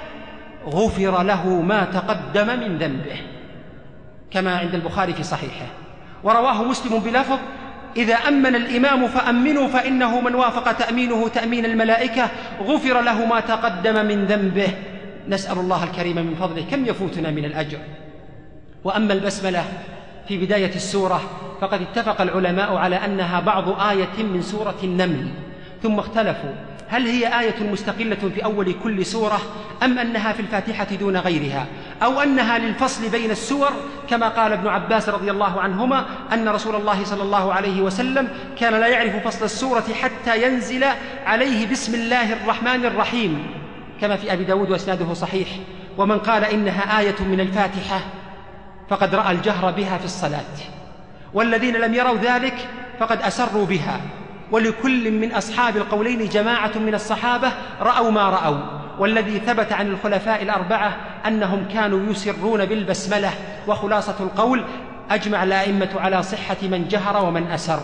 غفر له ما تقدم من ذنبه، كما عند البخاري في صحيحه. ورواه مسلم بلفظ: إذا أمن الإمام فأمنوا، فإنه من وافق تأمينه تأمين الملائكة غفر له ما تقدم من ذنبه. نسأل الله الكريم من فضله كم يفوتنا من الأجر. وأما البسملة في بداية السورة فقد اتفق العلماء على أنها بعض آية من سورة النمل، ثم اختلفوا هل هي آية مستقلة في أول كل سورة، أم أنها في الفاتحة دون غيرها، أو أنها للفصل بين السور، كما قال ابن عباس رضي الله عنهما أن رسول الله صلى الله عليه وسلم كان لا يعرف فصل السورة حتى ينزل عليه بسم الله الرحمن الرحيم، كما في أبي داود وإسناده صحيح. ومن قال إنها آية من الفاتحة فقد رأى الجهر بها في الصلاة، والذين لم يروا ذلك فقد أسروا بها. ولكل من أصحاب القولين جماعة من الصحابة رأوا ما رأوا، والذي ثبت عن الخلفاء الأربعة أنهم كانوا يسرون بالبسملة. وخلاصة القول: أجمع الأئمة على صحة من جهر ومن أسر.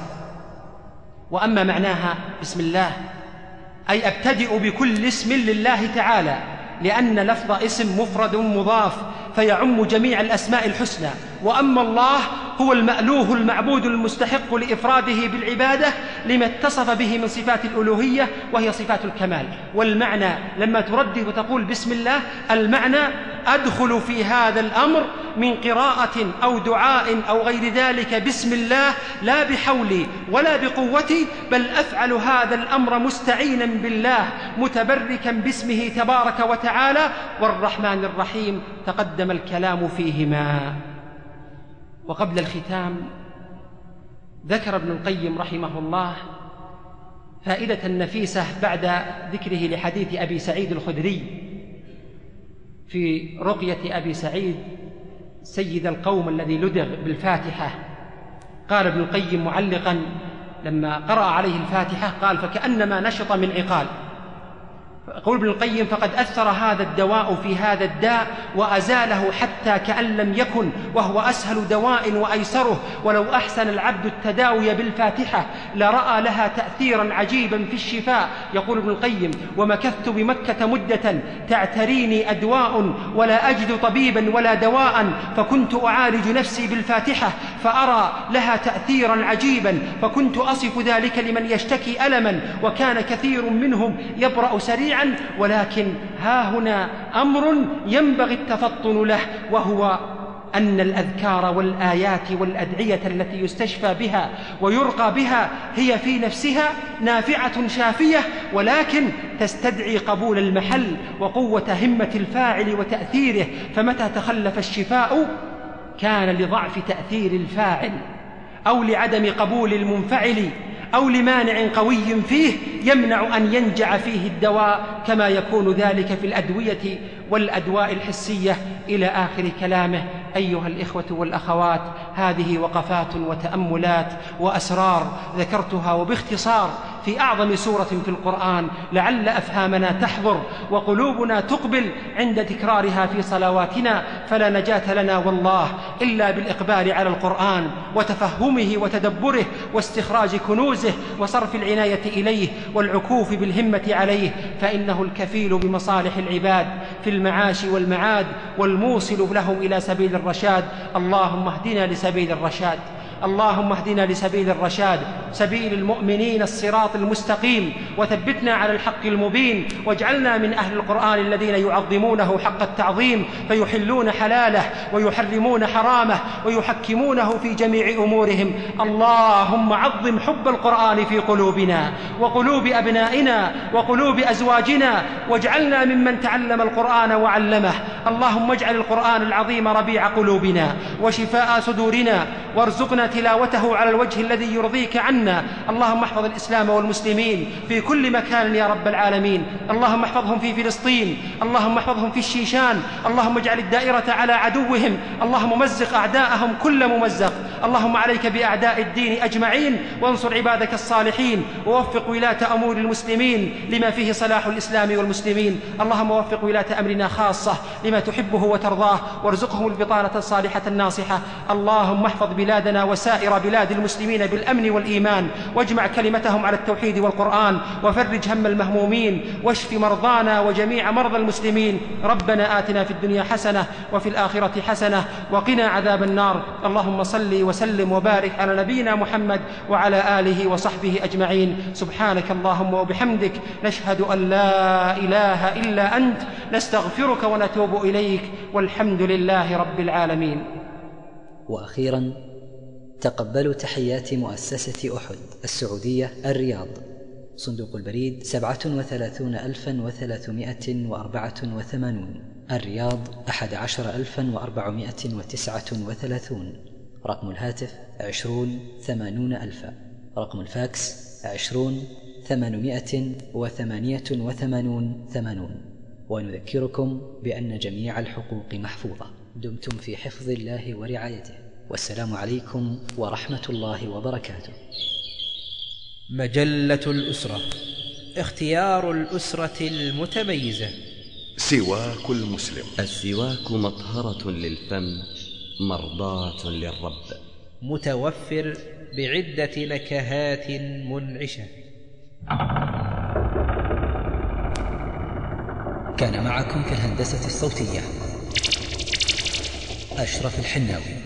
وأما معناها بسم الله أي أبتدئ بكل اسم لله تعالى، لأن لفظ اسم مفرد مضاف فيعم جميع الأسماء الحسنى. وأما الله هو المألوه المعبود المستحق لإفراده بالعبادة لما اتصف به من صفات الألوهية وهي صفات الكمال. والمعنى لما تردد وتقول بسم الله، المعنى أدخل في هذا الأمر من قراءة أو دعاء أو غير ذلك بسم الله، لا بحولي ولا بقوتي، بل أفعل هذا الأمر مستعينا بالله متبركا باسمه تبارك وتعالى. والرحمن الرحيم تقدم الكلام فيهما. وقبل الختام ذكر ابن القيم رحمه الله فائدة نفيسة بعد ذكره لحديث أبي سعيد الخدري في رقية أبي سعيد سيد القوم الذي لدغ بالفاتحة. قال ابن القيم معلقا لما قرأ عليه الفاتحة قال: فكأنما نشط من عقال، يقول ابن القيم: فقد أثر هذا الدواء في هذا الداء وأزاله حتى كأن لم يكن، وهو أسهل دواء وأيسره، ولو أحسن العبد التداوي بالفاتحة لرأى لها تأثيرا عجيبا في الشفاء. يقول ابن القيم: ومكثت بمكة مدة تعتريني أدواء ولا أجد طبيبا ولا دواء، فكنت أعالج نفسي بالفاتحة فأرى لها تأثيرا عجيبا، فكنت أصف ذلك لمن يشتكي ألما، وكان كثير منهم يبرأ سريعا. ولكن ها هنا أمر ينبغي التفطن له، وهو أن الأذكار والآيات والأدعية التي يستشفى بها ويرقى بها هي في نفسها نافعة شافية، ولكن تستدعي قبول المحل وقوة همة الفاعل وتأثيره. فمتى تخلف الشفاء كان لضعف تأثير الفاعل أو لعدم قبول المنفعل أو لمانع قوي فيه يمنع أن ينجع فيه الدواء، كما يكون ذلك في الأدوية والأدواء الحسية إلى آخر كلامه. أيها الإخوة والأخوات، هذه وقفات وتأملات وأسرار ذكرتها وباختصار في أعظم سورة في القرآن، لعل أفهامنا تحضر وقلوبنا تقبل عند تكرارها في صلواتنا. فلا نجاة لنا والله إلا بالإقبال على القرآن وتفهمه وتدبره واستخراج كنوزه وصرف العناية إليه والعكوف بالهمة عليه، فإنه الكفيل بمصالح العباد في المعاش والمعاد والموصل لهم إلى سبيل الرشاد. اللهم اهدنا لسبيل الرشاد، اللهم اهدنا لسبيل الرشاد، سبيل المؤمنين الصراط المستقيم، وثبتنا على الحق المبين، واجعلنا من أهل القرآن الذين يعظمونه حق التعظيم، فيحلون حلاله ويحرمون حرامه ويحكمونه في جميع أمورهم. اللهم عظم حب القرآن في قلوبنا وقلوب أبنائنا وقلوب أزواجنا، واجعلنا ممن تعلم القرآن وعلمه. اللهم اجعل القرآن العظيم ربيع قلوبنا وشفاء صدورنا، وارزقنا تلاوته على الوجه الذي يرضيك عنا. اللهم احفظ الإسلام والمسلمين في كل مكان يا رب العالمين. اللهم احفظهم في فلسطين، اللهم احفظهم في الشيشان، اللهم اجعل الدائرة على عدوهم، اللهم مزق أعداءهم كل ممزق. اللهم عليك بأعداء الدين أجمعين، وانصر عبادك الصالحين، ووفق ولاة أمور المسلمين لما فيه صلاح الإسلام والمسلمين. اللهم وفق ولاة أمرنا خاصة لما تحبه وترضاه، وارزقهم البطانة الصالحة الناصحة. اللهم احفظ بلادنا وسائر بلاد المسلمين بالأمن والإيمان، واجمع كلمتهم على التوحيد والقرآن، وفرج هم المهمومين، واشف مرضانا وجميع مرضى المسلمين. ربنا آتنا في الدنيا حسنة وفي الآخرة حسنة وقنا عذاب النار. اللهم صل وسلم وبارك على نبينا محمد وعلى آله وصحبه أجمعين. سبحانك اللهم وبحمدك، نشهد أن لا إله إلا أنت، نستغفرك ونتوب إليك، والحمد لله رب العالمين. وأخيرا تقبلوا تحيات مؤسسة أحد السعودية الرياض، صندوق البريد 37,384 الرياض 11,439، رقم الهاتف 20-80,000، رقم الفاكس 20-888-80. ونذكركم بأن جميع الحقوق محفوظة. دمتم في حفظ الله ورعايته، والسلام عليكم ورحمة الله وبركاته. مجلة الأسرة، اختيار الأسرة المتميزة. سواك المسلم، السواك مطهرة للفم مرضاة للرب، متوفر بعدة نكهات منعشة. كان معكم في الهندسة الصوتية أشرف الحناوي.